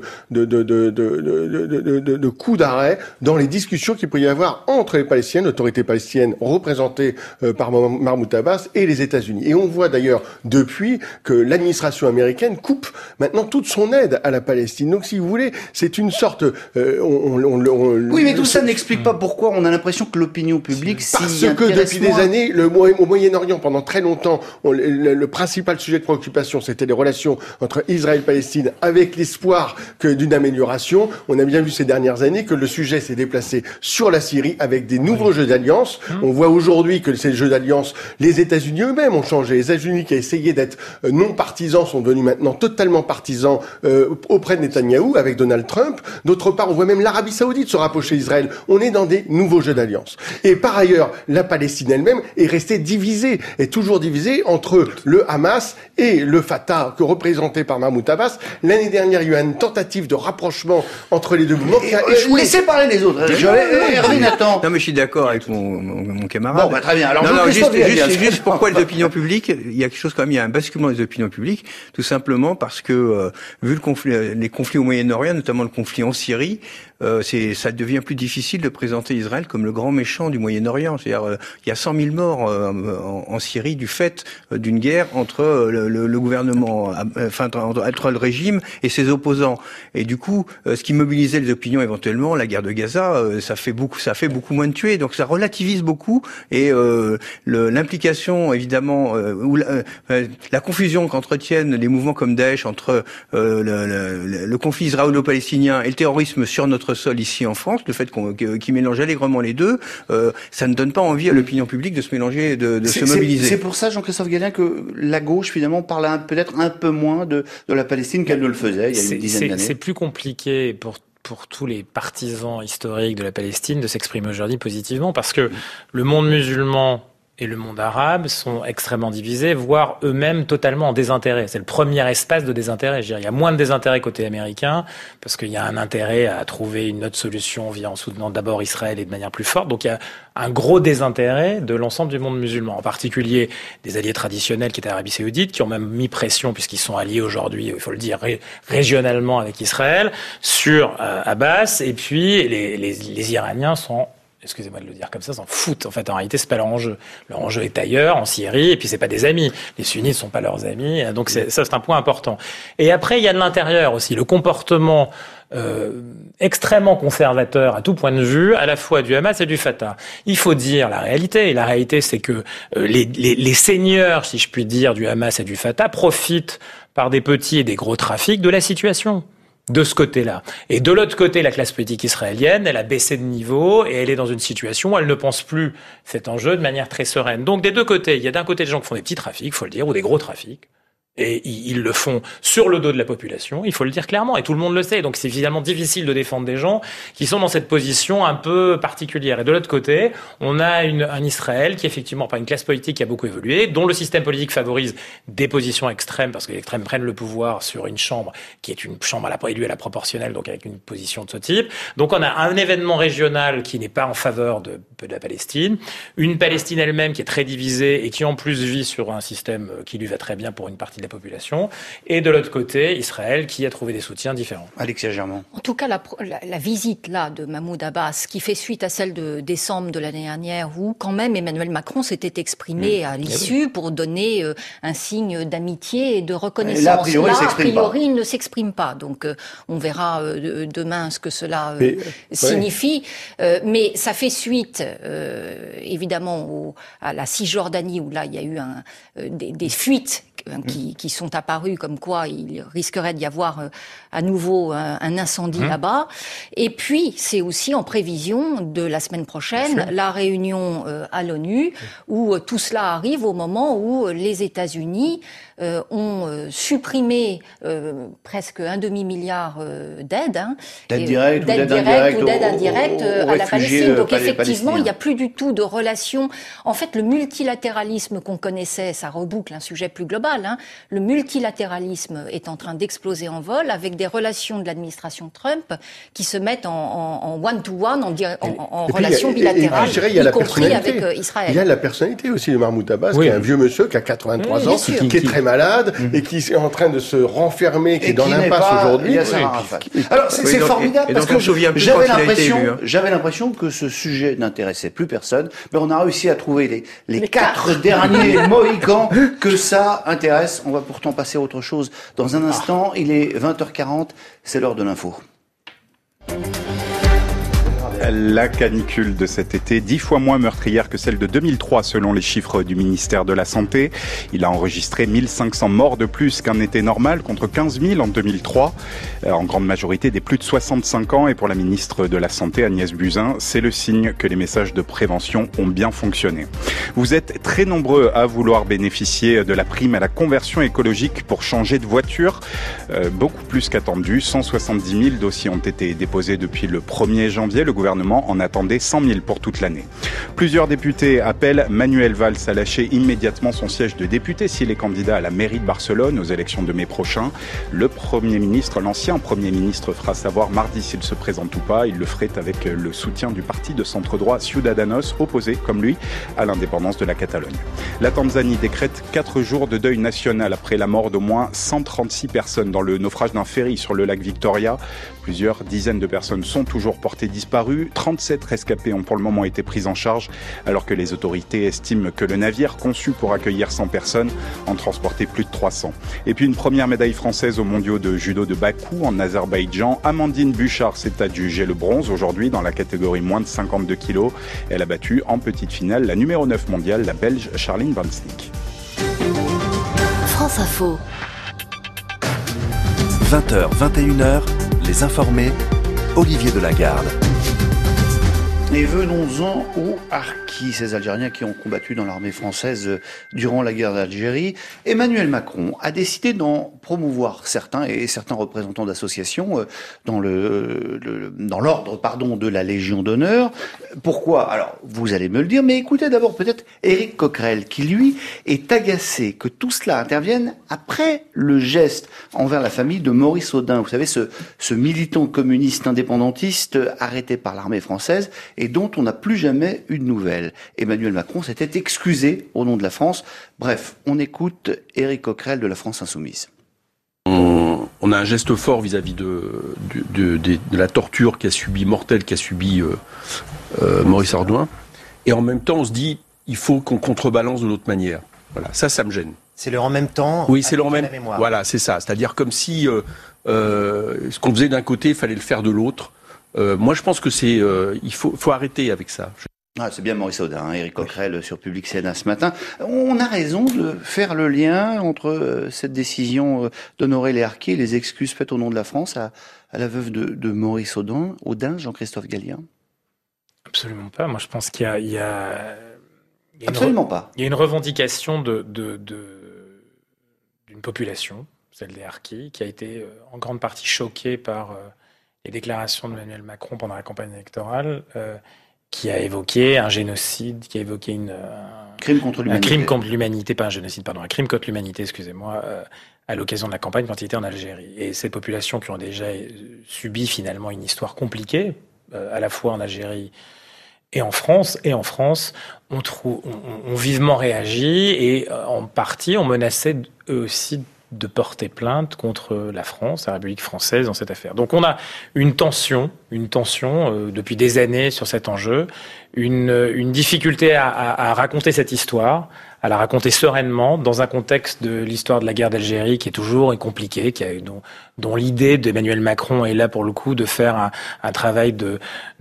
de coup d'arrêt dans les discussions qu'il peut y avoir entre les Palestiniens, l'autorité palestinienne représentée par Mahmoud Abbas, et les États-Unis. Et on voit d'ailleurs depuis que l'administration américaine coupe maintenant toute son aide à la Palestine. Donc si vous voulez, c'est une sorte oui, mais tout ça n'explique pas pourquoi on a l'impression que l'opinion publique parce que depuis des années, au Moyen-Orient, pendant très longtemps, le principal sujet de préoccupation, c'était les relations entre Israël et Palestine, avec l'espoir d'une amélioration. On a bien vu ces dernières années que le sujet s'est déplacé sur la Syrie avec des nouveaux jeux d'alliance. On voit aujourd'hui que ces jeux d'alliance, les États-Unis eux-mêmes ont changé. Les États-Unis qui a essayé d'être non partisans sont devenus maintenant totalement partisans auprès de Netanyahou avec Donald Trump. D'autre part, on voit même l'Arabie Saoudite se rapprocher d'Israël. On est dans des nouveaux jeux d'alliance. Et par ailleurs, la Palestine elle-même est restée divisée, est toujours divisée entre le Hamas et le Fatah, que représenté par Mahmoud Abbas. L'année dernière, il y a eu une tentative de rapprochement entre les deux mouvements qui a échoué. Laissez parler les autres. Hervé Nathan. Non, mais je suis d'accord avec mon camarade. Bon, très bien. Alors, juste pourquoi les opinions publiques, il y a quelque chose quand même, il y a un basculement des opinions publiques, tout simplement parce que, vu les conflits au Moyen-Orient, notamment le conflit en Syrie, ça devient plus difficile de présenter Israël comme le grand méchant du Moyen-Orient. C'est-à-dire, il y a 100 000 morts en Syrie du fait d'une guerre entre le gouvernement, entre le régime et ses opposants. Et du coup, ce qui mobilisait les opinions éventuellement, la guerre de Gaza, ça fait beaucoup moins de tués. Donc ça relativise beaucoup et l'implication évidemment ou la confusion qu'entretiennent les mouvements comme Daesh entre le conflit israélo-palestinien et le terrorisme sur notre sol ici en France, le fait qu'ils mélangent allègrement les deux, ça ne donne pas envie à l'opinion publique de se mélanger, de se mobiliser. C'est pour ça, Jean-Christophe Gallien, que la gauche finalement parle peut-être un peu moins de la Palestine qu'elle ne le faisait il y a une dizaine d'années. C'est plus compliqué pour tous les partisans historiques de la Palestine de s'exprimer aujourd'hui positivement, parce que le monde musulman et le monde arabe sont extrêmement divisés, voire eux-mêmes totalement en désintérêt. C'est le premier espace de désintérêt. Je veux dire, il y a moins de désintérêt côté américain, parce qu'il y a un intérêt à trouver une autre solution en soutenant d'abord Israël et de manière plus forte. Donc il y a un gros désintérêt de l'ensemble du monde musulman, en particulier des alliés traditionnels qui étaient l'Arabie Saoudite, qui ont même mis pression, puisqu'ils sont alliés aujourd'hui, il faut le dire, régionalement avec Israël, sur Abbas, et puis les Iraniens sont... Excusez-moi de le dire comme ça, s'en foutent. En fait, en réalité, c'est pas leur enjeu. Leur enjeu est ailleurs, en Syrie, et puis c'est pas des amis. Les sunnites sont pas leurs amis, donc ça, c'est un point important. Et après, il y a de l'intérieur aussi, le comportement extrêmement conservateur à tout point de vue, à la fois du Hamas et du Fatah. Il faut dire la réalité. Et la réalité, c'est que les seigneurs, si je puis dire, du Hamas et du Fatah profitent par des petits et des gros trafics de la situation. De ce côté-là. Et de l'autre côté, la classe politique israélienne, elle a baissé de niveau et elle est dans une situation où elle ne pense plus cet enjeu de manière très sereine. Donc des deux côtés, il y a d'un côté des gens qui font des petits trafics, faut le dire, ou des gros trafics. Et ils le font sur le dos de la population, il faut le dire clairement, et tout le monde le sait. Donc c'est évidemment difficile de défendre des gens qui sont dans cette position un peu particulière. Et de l'autre côté, on a un Israël qui effectivement par une classe politique qui a beaucoup évolué, dont le système politique favorise des positions extrêmes, parce que les extrêmes prennent le pouvoir sur une chambre qui est une chambre élue à la proportionnelle, donc avec une position de ce type. Donc on a un événement régional qui n'est pas en faveur de la Palestine, une Palestine elle-même qui est très divisée et qui en plus vit sur un système qui lui va très bien pour une partie de la population, et de l'autre côté, Israël qui a trouvé des soutiens différents. Alexia Germain. En tout cas, la visite là de Mahmoud Abbas, qui fait suite à celle de décembre de l'année dernière, où quand même Emmanuel Macron s'était exprimé à l'issue pour donner un signe d'amitié et de reconnaissance. Là, a priori, il ne s'exprime pas. Donc, on verra demain ce que cela signifie. Mais ça fait suite, évidemment, à la Cisjordanie, où là, il y a eu des fuites qui sont apparus comme quoi il risquerait d'y avoir à nouveau un incendie là-bas. Et puis, c'est aussi en prévision de la semaine prochaine, la réunion à l'ONU, où tout cela arrive au moment où les États-Unis ont supprimé presque $1,5 milliard d'aides. D'aide directe ou d'aide indirecte à la Palestine. Donc effectivement, il n'y a plus du tout de relation. En fait, le multilatéralisme qu'on connaissait, ça reboucle un sujet plus global. Le multilatéralisme est en train d'exploser en vol avec des relations de l'administration Trump qui se mettent en one-to-one, en relation bilatérale, y compris avec Israël. Il y a la personnalité aussi de Mahmoud Abbas, qui est un vieux monsieur qui a 83 ans, qui est très malade et qui est en train de se renfermer, qui est dans l'impasse aujourd'hui. Alors c'est formidable parce que j'avais l'impression que ce sujet n'intéressait plus personne, mais on a réussi à trouver les 4 derniers mohicans que ça intéresse. On va pourtant passer à autre chose dans un instant. Il est 20h40, c'est l'heure de l'info. La canicule de cet été, 10 fois moins meurtrière que celle de 2003 selon les chiffres du ministère de la Santé. Il a enregistré 1500 morts de plus qu'un été normal contre 15 000 en 2003. En grande majorité des plus de 65 ans. Et pour la ministre de la Santé, Agnès Buzyn, c'est le signe que les messages de prévention ont bien fonctionné. Vous êtes très nombreux à vouloir bénéficier de la prime à la conversion écologique pour changer de voiture. Beaucoup plus qu'attendu. 170 000 dossiers ont été déposés depuis le 1er janvier. Le gouvernement gouvernement en attendait 100 000 pour toute l'année. Plusieurs députés appellent Manuel Valls à lâcher immédiatement son siège de député s'il est candidat à la mairie de Barcelone aux élections de mai prochain. L'ancien Premier ministre fera savoir mardi s'il se présente ou pas. Il le ferait avec le soutien du parti de centre-droit Ciudadanos, opposé, comme lui, à l'indépendance de la Catalogne. La Tanzanie décrète 4 jours de deuil national après la mort d'au moins 136 personnes dans le naufrage d'un ferry sur le lac Victoria. Plusieurs dizaines de personnes sont toujours portées disparues. 37 rescapés ont pour le moment été pris en charge, alors que les autorités estiment que le navire, conçu pour accueillir 100 personnes, en transportait plus de 300. Et puis une première médaille française aux mondiaux de judo de Bakou en Azerbaïdjan. Amandine Bouchard s'est adjugée le bronze aujourd'hui dans la catégorie moins de 52 kilos. Elle a battu en petite finale la numéro 9 mondiale, la Belge Charline Van Snick. France Info. 20h, 21h, les informés, Olivier Delagarde. Et venons-en aux harkis, ces Algériens qui ont combattu dans l'armée française durant la guerre d'Algérie. Emmanuel Macron a décidé d'en promouvoir certains et certains représentants d'associations dans l'ordre de la Légion d'honneur. Pourquoi? Alors, vous allez me le dire, mais écoutez d'abord peut-être Éric Coquerel, qui lui est agacé que tout cela intervienne après le geste envers la famille de Maurice Audin. Vous savez, ce militant communiste indépendantiste arrêté par l'armée française et dont on n'a plus jamais eu de nouvelles. Emmanuel Macron s'était excusé au nom de la France. Bref, on écoute Éric Coquerel de la France Insoumise. On a un geste fort vis-à-vis de la torture mortelle qu'a subi Maurice Audin. Et en même temps, on se dit, il faut qu'on contrebalance de l'autre manière. Voilà, ça me gêne. C'est le en même temps. Oui, c'est le en même temps. Voilà, c'est ça. C'est-à-dire comme si ce qu'on faisait d'un côté, il fallait le faire de l'autre. Moi, je pense que il faut arrêter avec ça. C'est bien Maurice Audin, Éric Coquerel sur Public Sénat ce matin. On a raison de faire le lien entre cette décision d'honorer les harkis et les excuses faites au nom de la France à la veuve de Maurice Audin, Jean-Christophe Gallien. Absolument pas. Moi, je pense qu'il y a absolument pas. Il y a une revendication d'une population, celle des harkis, qui a été en grande partie choquée par les déclarations d'Emmanuel Macron pendant la campagne électorale, qui a évoqué un génocide, qui a évoqué un crime contre l'humanité, pas un génocide, pardon, un crime contre l'humanité, excusez-moi, à l'occasion de la campagne quand il était en Algérie. Et ces populations qui ont déjà subi finalement une histoire compliquée, à la fois en Algérie et en France, ont vivement réagi et en partie ont menacé eux aussi de porter plainte contre la France, la République française dans cette affaire. Donc on a une tension depuis des années sur cet enjeu, une difficulté à raconter cette histoire, à la raconter sereinement dans un contexte de l'histoire de la guerre d'Algérie qui est toujours compliquée, dont l'idée d'Emmanuel Macron est là pour le coup de faire un travail de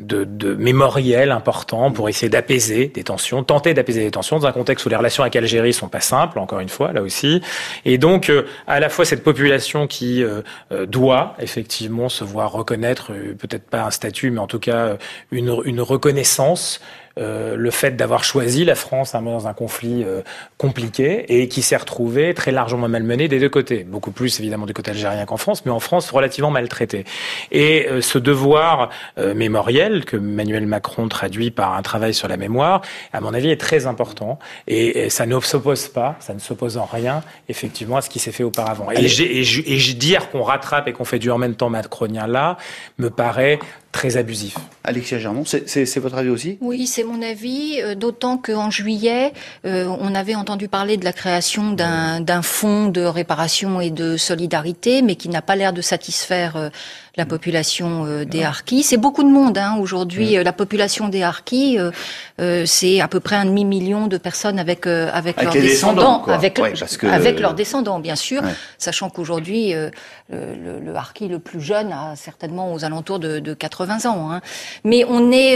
mémoriel important pour essayer d'apaiser des tensions, tenter d'apaiser des tensions dans un contexte où les relations avec l'Algérie sont pas simples, encore une fois, là aussi. Et donc, à la fois cette population qui doit effectivement se voir reconnaître, peut-être pas un statut, mais en tout cas une reconnaissance, le fait d'avoir choisi la France dans un conflit compliqué et qui s'est retrouvé très largement malmené des deux côtés. Beaucoup plus évidemment du côté algérien qu'en France, mais en France relativement maltraité. Et ce devoir mémoriel que Emmanuel Macron traduit par un travail sur la mémoire, à mon avis, est très important. Et ça ne s'oppose en rien, effectivement, à ce qui s'est fait auparavant. Et dire qu'on rattrape et qu'on fait du en même temps macronien là, me paraît très abusif. Alexia Germont, c'est votre avis aussi? Oui, c'est mon avis, d'autant qu'en juillet, on avait entendu parler de la création d'un fonds de réparation et de solidarité, mais qui n'a pas l'air de satisfaire la population des harkis. C'est beaucoup de monde aujourd'hui. La population des harkis, c'est à peu près 1,5 million de personnes avec leurs descendants, avec leurs descendants, bien sûr, sachant qu'aujourd'hui le harki le plus jeune a certainement aux alentours de 80 ans. Mais on est,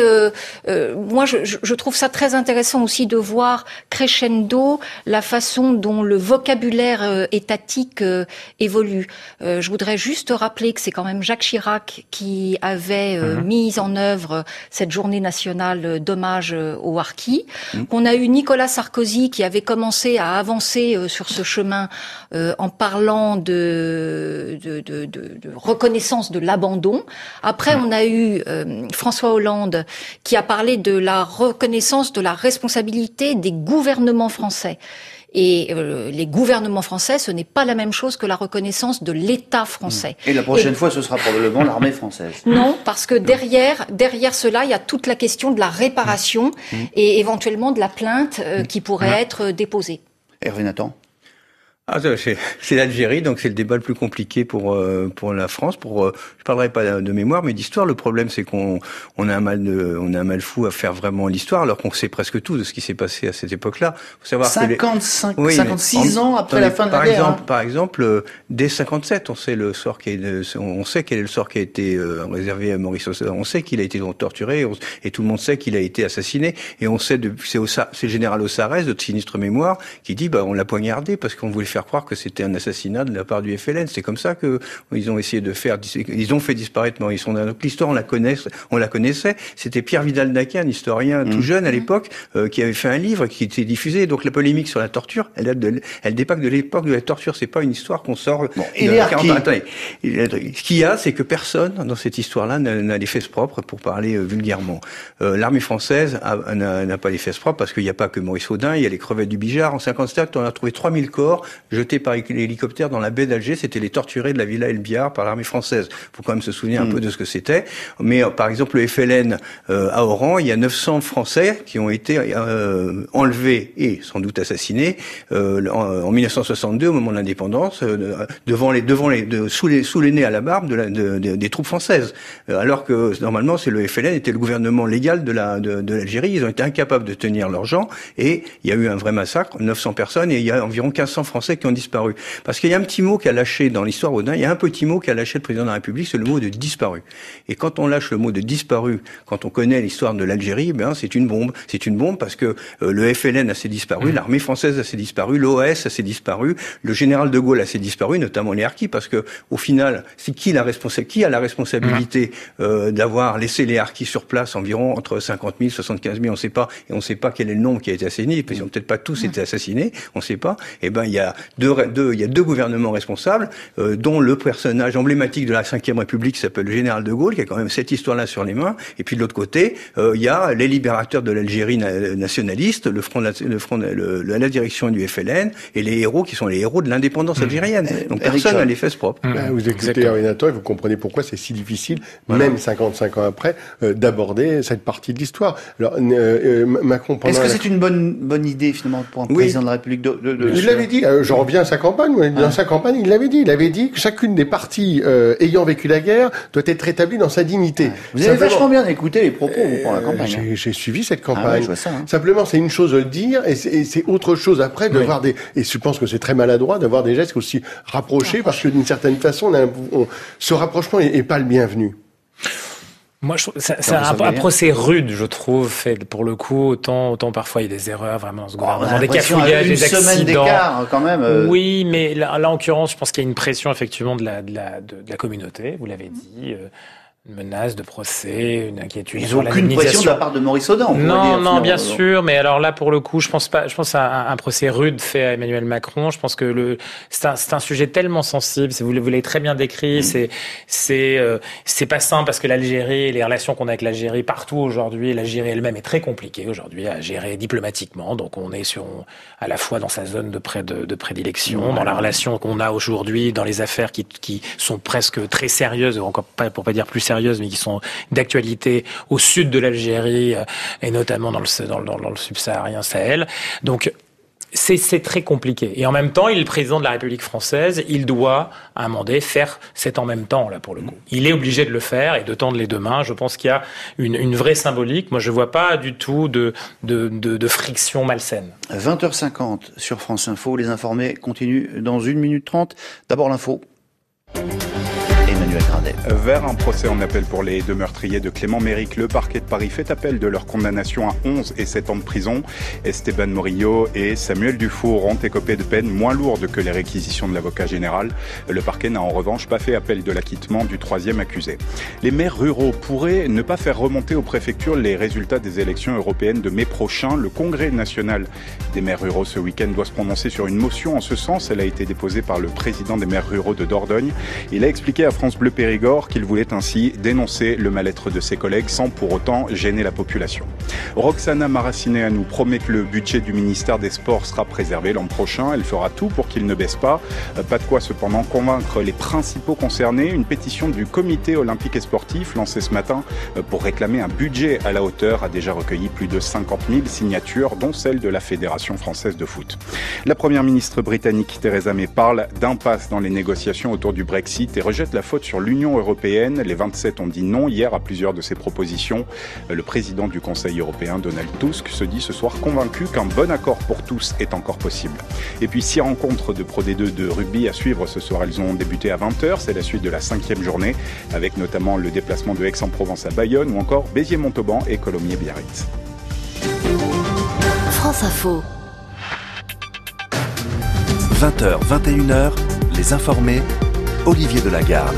moi je trouve ça très intéressant aussi de voir crescendo la façon dont le vocabulaire étatique évolue. Je voudrais juste rappeler que c'est quand même Jacques Chirac qui avait mis en œuvre cette journée nationale d'hommage aux harkis, qu'on a eu Nicolas Sarkozy qui avait commencé à avancer sur ce chemin en parlant de reconnaissance de l'abandon. Après, on a eu François Hollande qui a parlé de la reconnaissance de la responsabilité des gouvernements français. Et les gouvernements français, ce n'est pas la même chose que la reconnaissance de l'État français. Et la prochaine fois, ce sera probablement l'armée française. Non, parce que derrière cela, il y a toute la question de la réparation et éventuellement de la plainte qui pourrait être déposée. Hervé Nathan. C'est l'Algérie, donc c'est le débat le plus compliqué pour la France. Je parlerai pas de mémoire, mais d'histoire. Le problème, c'est qu'on a un mal fou à faire vraiment l'histoire, alors qu'on sait presque tout de ce qui s'est passé à cette époque-là. Faut savoir 56 ans après la fin de la guerre. Par exemple, dès 57, on sait quel est le sort qui a été réservé à Maurice Haussel. On sait qu'il a été torturé, et tout le monde sait qu'il a été assassiné. Et on sait c'est le général Ossarès de sinistre mémoire qui dit on l'a poignardé parce qu'on voulait faire croire que c'était un assassinat de la part du FLN. C'est comme ça que ils ont essayé de faire. Ils ont fait disparaître Maurice. Donc l'histoire, on la connaissait. C'était Pierre Vidal-Naquet, un historien tout jeune à l'époque, qui avait fait un livre qui était diffusé. Donc la polémique sur la torture, elle dépasse de l'époque de la torture. C'est pas une histoire qu'on sort. Et les harkis. Attendez. Ce qu'il y a, c'est que personne dans cette histoire-là n'a les fesses propres, pour parler vulgairement. L'armée française n'a pas les fesses propres parce qu'il n'y a pas que Maurice Audin. Il y a les crevettes du Bijard. En 57, on a trouvé 3000 corps jetés par hélicoptère dans la baie d'Alger. C'était les torturés de la Villa El Biar par l'armée française. Faut quand même se souvenir un peu de ce que c'était. Mais par exemple, le FLN à Oran, il y a 900 Français qui ont été enlevés et sans doute assassinés en 1962 au moment de l'indépendance, sous les nez à la barbe des troupes françaises. Alors que normalement, le FLN était le gouvernement légal de l'Algérie. Ils ont été incapables de tenir leurs gens et il y a eu un vrai massacre, 900 personnes, et il y a environ 1500 Français qui ont disparu. Parce qu'il y a un petit mot qu'a lâché dans l'histoire Audin, il y a un petit mot qu'a lâché le président de la République, c'est le mot de disparu. Et quand on lâche le mot de disparu, quand on connaît l'histoire de l'Algérie, c'est une bombe. C'est une bombe parce que le FLN a s'est disparu, l'armée française a s'est disparu, l'OAS a s'est disparu, le général de Gaulle a s'est disparu, notamment les harkis, parce que au final, qui a la responsabilité d'avoir laissé les harkis sur place, environ entre 50 000, 75 000, on sait pas, et on sait pas quel est le nombre qui a été assassiné, parce qu'ils ont peut-être pas tous été assassinés, on sait pas. Et il y a deux gouvernements responsables, dont le personnage emblématique de la Ve République qui s'appelle le général de Gaulle, qui a quand même cette histoire-là sur les mains. Et puis de l'autre côté, il y a les libérateurs de l'Algérie nationaliste, la direction du FLN, et les héros qui sont les héros de l'indépendance algérienne. Donc personne n'a les fesses propres. Vous écoutez Hervé Nathan et vous comprenez pourquoi c'est si difficile, même 55 ans après, d'aborder cette partie de l'histoire. Alors, Macron, est-ce que c'est une bonne idée finalement pour un président de la République Il l'avait dit. Je reviens à sa campagne. Dans sa campagne, il l'avait dit. Il avait dit que chacune des parties ayant vécu la guerre doit être rétablie dans sa dignité. Vous avez vachement bien écouté les propos pendant la campagne. J'ai suivi cette campagne. Je vois ça, Simplement, c'est une chose de le dire et c'est autre chose après de voir et je pense que c'est très maladroit d'avoir des gestes aussi rapprochés parce que d'une certaine façon, ce rapprochement est pas le bienvenu. Moi, c'est un procès rude, je trouve, fait pour le coup. Autant parfois il y a des erreurs vraiment dans ce gouvernement, des cafouillages, des accidents. Une semaine d'écart, quand même. Oui, mais là, en l'occurrence, je pense qu'il y a une pression effectivement de la communauté. Vous l'avez dit. Une menace de procès, une inquiétude. Ils n'ont aucune pression de la part de Maurice Audin. Non, bien sûr, mais alors là, pour le coup, je pense à un procès rude fait à Emmanuel Macron. Je pense que c'est un sujet tellement sensible. Vous l'avez très bien décrit. C'est pas simple parce que l'Algérie, les relations qu'on a avec l'Algérie partout aujourd'hui, l'Algérie elle-même est très compliquée aujourd'hui à gérer diplomatiquement. Donc on est à la fois dans sa zone de prédilection, dans la relation qu'on a aujourd'hui, dans les affaires qui sont presque très sérieuses, encore pas pour pas dire plus sérieuses, mais qui sont d'actualité au sud de l'Algérie et notamment dans le subsaharien Sahel. Donc c'est très compliqué. Et en même temps, il est le président de la République française, il doit, à un moment donné, faire cet en même temps, là, pour le coup. Il est obligé de le faire et de tendre les deux mains. Je pense qu'il y a une vraie symbolique. Moi, je vois pas du tout de friction malsaine. 20h50 sur France Info. Les informés continuent dans 1 minute 30. D'abord l'info. Emmanuel Emmanuel Gradet. Vers un procès en appel pour les deux meurtriers de Clément Méric, le parquet de Paris fait appel de leur condamnation à 11 et 7 ans de prison. Esteban Morillo et Samuel Dufour ont écopé de peines moins lourdes que les réquisitions de l'avocat général. Le parquet n'a en revanche pas fait appel de l'acquittement du troisième accusé. Les maires ruraux pourraient ne pas faire remonter aux préfectures les résultats des élections européennes de mai prochain. Le Congrès national des maires ruraux ce week-end doit se prononcer sur une motion en ce sens. Elle a été déposée par le président des maires ruraux de Dordogne. Il a expliqué à France Bleu Périgord qu'il voulait ainsi dénoncer le mal-être de ses collègues sans pour autant gêner la population. Roxana Maracineanu promet que le budget du ministère des Sports sera préservé l'an prochain. Elle fera tout pour qu'il ne baisse pas. Pas de quoi cependant convaincre les principaux concernés. Une pétition du comité olympique et sportif lancée ce matin pour réclamer un budget à la hauteur a déjà recueilli plus de 50 000 signatures, dont celle de la Fédération française de foot. La première ministre britannique Theresa May parle d'impasse dans les négociations autour du Brexit et rejette la faute sur l'Union européenne. Les 27 ont dit non hier à plusieurs de ses propositions. Le président du Conseil européen, Donald Tusk, se dit ce soir convaincu qu'un bon accord pour tous est encore possible. Et puis 6 rencontres de Pro D2 de rugby à suivre ce soir. Elles ont débuté à 20h. C'est la suite de la 5e journée, avec notamment le déplacement de Aix-en-Provence à Bayonne ou encore Béziers-Montauban et Colomiers-Biarritz. France Info. 20h, 21h, les informés, Olivier Delagarde.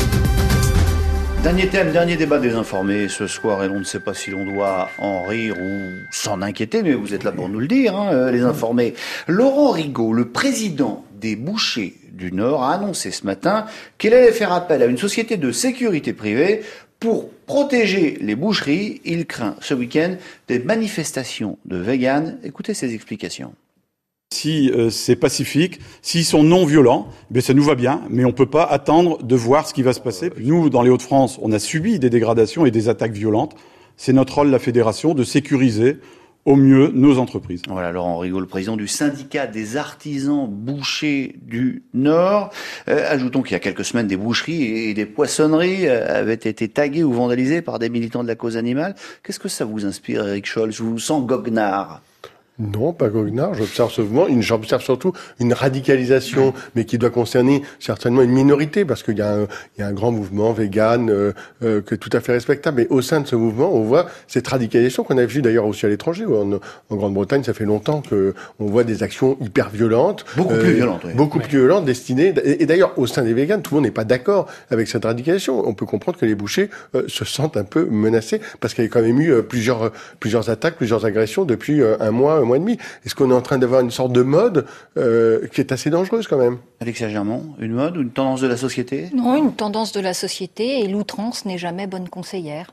Dernier thème, dernier débat des informés ce soir, et l'on ne sait pas si l'on doit en rire ou s'en inquiéter, mais vous êtes là pour nous le dire, les informés. Laurent Rigaud, le président des bouchers du Nord, a annoncé ce matin qu'il allait faire appel à une société de sécurité privée pour protéger les boucheries. Il craint ce week-end des manifestations de véganes. Écoutez ses explications. Si c'est pacifique, s'ils sont non violents, ça nous va bien, mais on peut pas attendre de voir ce qui va se passer. Nous, dans les Hauts-de-France, on a subi des dégradations et des attaques violentes. C'est notre rôle, la fédération, de sécuriser au mieux nos entreprises. Voilà, Laurent Rigaud, le président du syndicat des artisans bouchers du Nord. Ajoutons qu'il y a quelques semaines, des boucheries et des poissonneries avaient été taguées ou vandalisées par des militants de la cause animale. Qu'est-ce que ça vous inspire, Eric Scholz? Je vous sens goguenard. Non, pas goguenard. J'observe ce mouvement. J'observe surtout une radicalisation, mais qui doit concerner certainement une minorité, parce qu'il y a un grand mouvement vegan que tout à fait respectable. Mais au sein de ce mouvement, on voit cette radicalisation qu'on a vue d'ailleurs aussi à l'étranger. En Grande-Bretagne, ça fait longtemps que on voit des actions hyper violentes, beaucoup plus violentes, oui. Beaucoup plus violentes, destinées. Et d'ailleurs, au sein des véganes, tout le monde n'est pas d'accord avec cette radicalisation. On peut comprendre que les bouchers se sentent un peu menacés, parce qu'il y a quand même eu plusieurs attaques, plusieurs agressions depuis un mois et demi. Est-ce qu'on est en train d'avoir une sorte de mode qui est assez dangereuse quand même? Alexia Germont, une mode ou une tendance de la société? Non, une tendance de la société, et l'outrance n'est jamais bonne conseillère.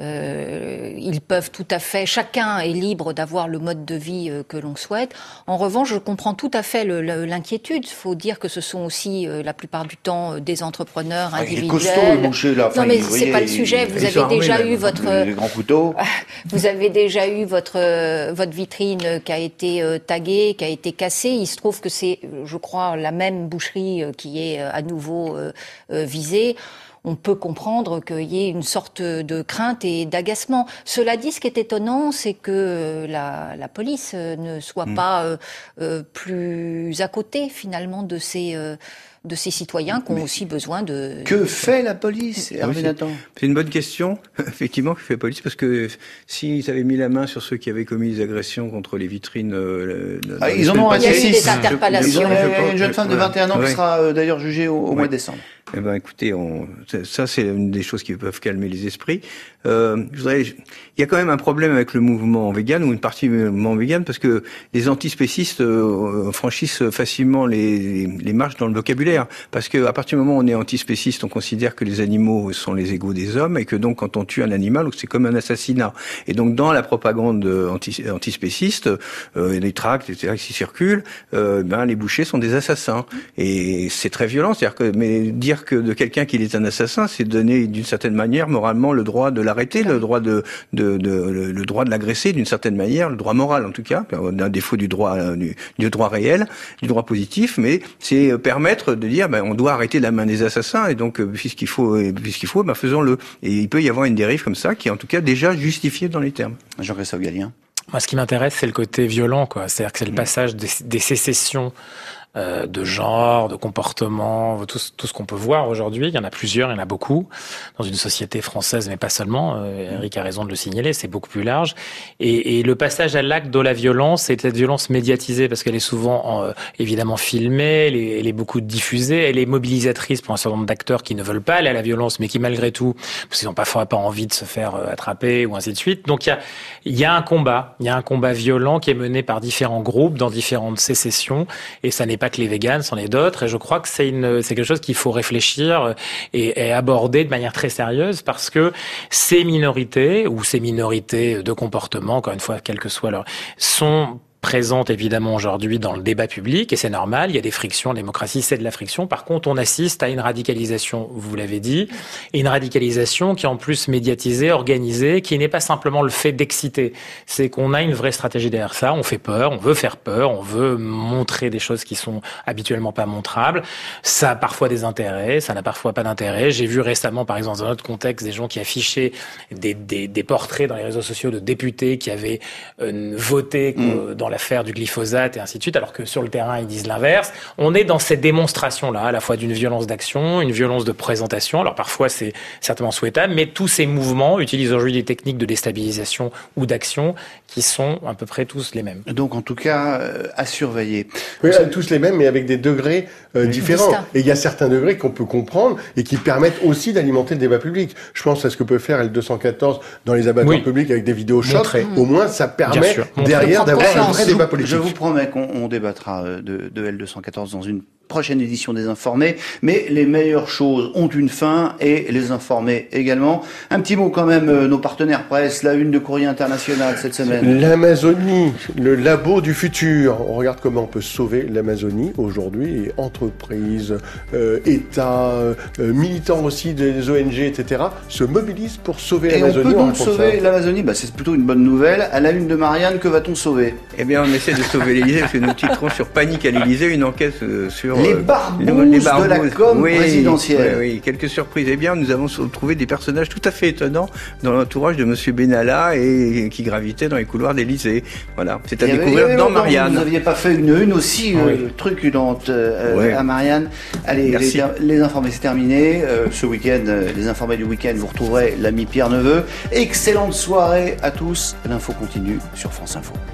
Ils peuvent tout à fait, chacun est libre d'avoir le mode de vie que l'on souhaite. En revanche, je comprends tout à fait l'inquiétude. Il faut dire que ce sont aussi la plupart du temps des entrepreneurs individuels. Il est costaud, le boucher, là. Non, mais c'est pas le sujet. Vous avez déjà eu votre les grands couteaux. Vous avez déjà eu votre vitrine qui a été taguée, qui a été cassée. Il se trouve que c'est, je crois, la même boucherie qui est à nouveau visée. On peut comprendre qu'il y ait une sorte de crainte et d'agacement. Cela dit, ce qui est étonnant, c'est que la police ne soit pas plus à côté, finalement, de ces citoyens qui ont aussi besoin de... Que fait la police, Hervé Nathan? C'est une bonne question, effectivement, que fait la police, parce que s'ils avaient mis la main sur ceux qui avaient commis des agressions contre les vitrines... ils en ont il y a eu des interpellations. Il y a une jeune femme de 21 ans qui sera d'ailleurs jugée au mois de décembre. Eh ben, écoutez, ça c'est une des choses qui peuvent calmer les esprits. Il y a quand même un problème avec le mouvement vegan, ou une partie du mouvement vegan, parce que les antispécistes franchissent facilement les marches dans le vocabulaire. Parce que à partir du moment où on est antispéciste, on considère que les animaux sont les égaux des hommes, et que donc quand on tue un animal, c'est comme un assassinat. Et donc dans la propagande antispéciste, les tracts, etc., qui circulent, les bouchers sont des assassins. Et c'est très violent. Mais dire que de quelqu'un qu'il est un assassin, c'est donner d'une certaine manière moralement le droit de l'arrêter, le droit de l'agresser d'une certaine manière, le droit moral en tout cas, d'un défaut du droit réel, du droit positif, mais c'est permettre de dire on doit arrêter la main des assassins, et donc puisqu'il faut, faisons-le. Et il peut y avoir une dérive comme ça qui est en tout cas déjà justifiée dans les termes. Jean-Christophe Gallien. Moi, ce qui m'intéresse, c'est le côté violent, quoi. C'est-à-dire que c'est le passage des sécessions de genre, de comportement, tout ce qu'on peut voir aujourd'hui. Il y en a plusieurs, il y en a beaucoup dans une société française, mais pas seulement. Eric a raison de le signaler, c'est beaucoup plus large. Et le passage à l'acte de la violence, c'est cette violence médiatisée parce qu'elle est souvent évidemment filmée, elle est beaucoup diffusée, elle est mobilisatrice pour un certain nombre d'acteurs qui ne veulent pas aller à la violence, mais qui malgré tout, parce qu'ils n'ont pas envie de se faire attraper ou ainsi de suite. Donc il y a un combat violent qui est mené par différents groupes dans différentes sécessions, et ça n'est pas que les véganes, c'en est d'autres, et je crois que c'est quelque chose qu'il faut réfléchir et aborder de manière très sérieuse, parce que ces minorités de comportement, encore une fois, quel que soit leur, sont présente évidemment aujourd'hui dans le débat public, et c'est normal, il y a des frictions, la démocratie c'est de la friction. Par contre, on assiste à une radicalisation, vous l'avez dit, et une radicalisation qui est en plus médiatisée, organisée, qui n'est pas simplement le fait d'exciter, c'est qu'on a une vraie stratégie derrière ça, on fait peur, on veut faire peur, on veut montrer des choses qui sont habituellement pas montrables, ça a parfois des intérêts, ça n'a parfois pas d'intérêt. J'ai vu récemment, par exemple, dans un autre contexte, des gens qui affichaient des portraits dans les réseaux sociaux de députés qui avaient voté dans l'affaire du glyphosate et ainsi de suite, alors que sur le terrain, ils disent l'inverse. On est dans cette démonstration-là, à la fois d'une violence d'action, une violence de présentation. Alors parfois, c'est certainement souhaitable, mais tous ces mouvements utilisent aujourd'hui des techniques de déstabilisation ou d'action qui sont à peu près tous les mêmes. Donc, en tout cas, à surveiller. Oui, tous les mêmes, mais avec des degrés différents. Et il y a certains degrés qu'on peut comprendre et qui permettent aussi d'alimenter le débat public. Je pense à ce que peut faire L214 dans les abattoirs publics avec des vidéos chocs. Au moins, ça permet derrière d'avoir un vrai débat politique. Je vous promets qu'on débattra de L214 dans une prochaine édition des Informés, mais les meilleures choses ont une fin, et les Informés également. Un petit mot quand même, nos partenaires presse, la une de Courrier International cette semaine. L'Amazonie, le labo du futur. On regarde comment on peut sauver l'Amazonie aujourd'hui, et entreprises, États, militants aussi des ONG, etc., se mobilisent pour sauver l'Amazonie. Et on peut donc sauver l'Amazonie, c'est plutôt une bonne nouvelle. À la une de Marianne, que va-t-on sauver ? Eh bien, on essaie de sauver l'Élysée, parce que nous titrons sur Panique à l'Élysée, une enquête sur les barbouzes de la com présidentielle. Oui, quelques surprises. Eh bien, nous avons trouvé des personnages tout à fait étonnants dans l'entourage de Monsieur Benalla et qui gravitaient dans les couloirs d'Élysée. Voilà, c'est à découvrir dans Marianne. Vous n'aviez pas fait une aussi truculente à Marianne. Allez, les Informés, c'est terminé. Ce week-end, les Informés du week-end, vous retrouverez l'ami Pierre Neveu. Excellente soirée à tous. L'info continue sur France Info.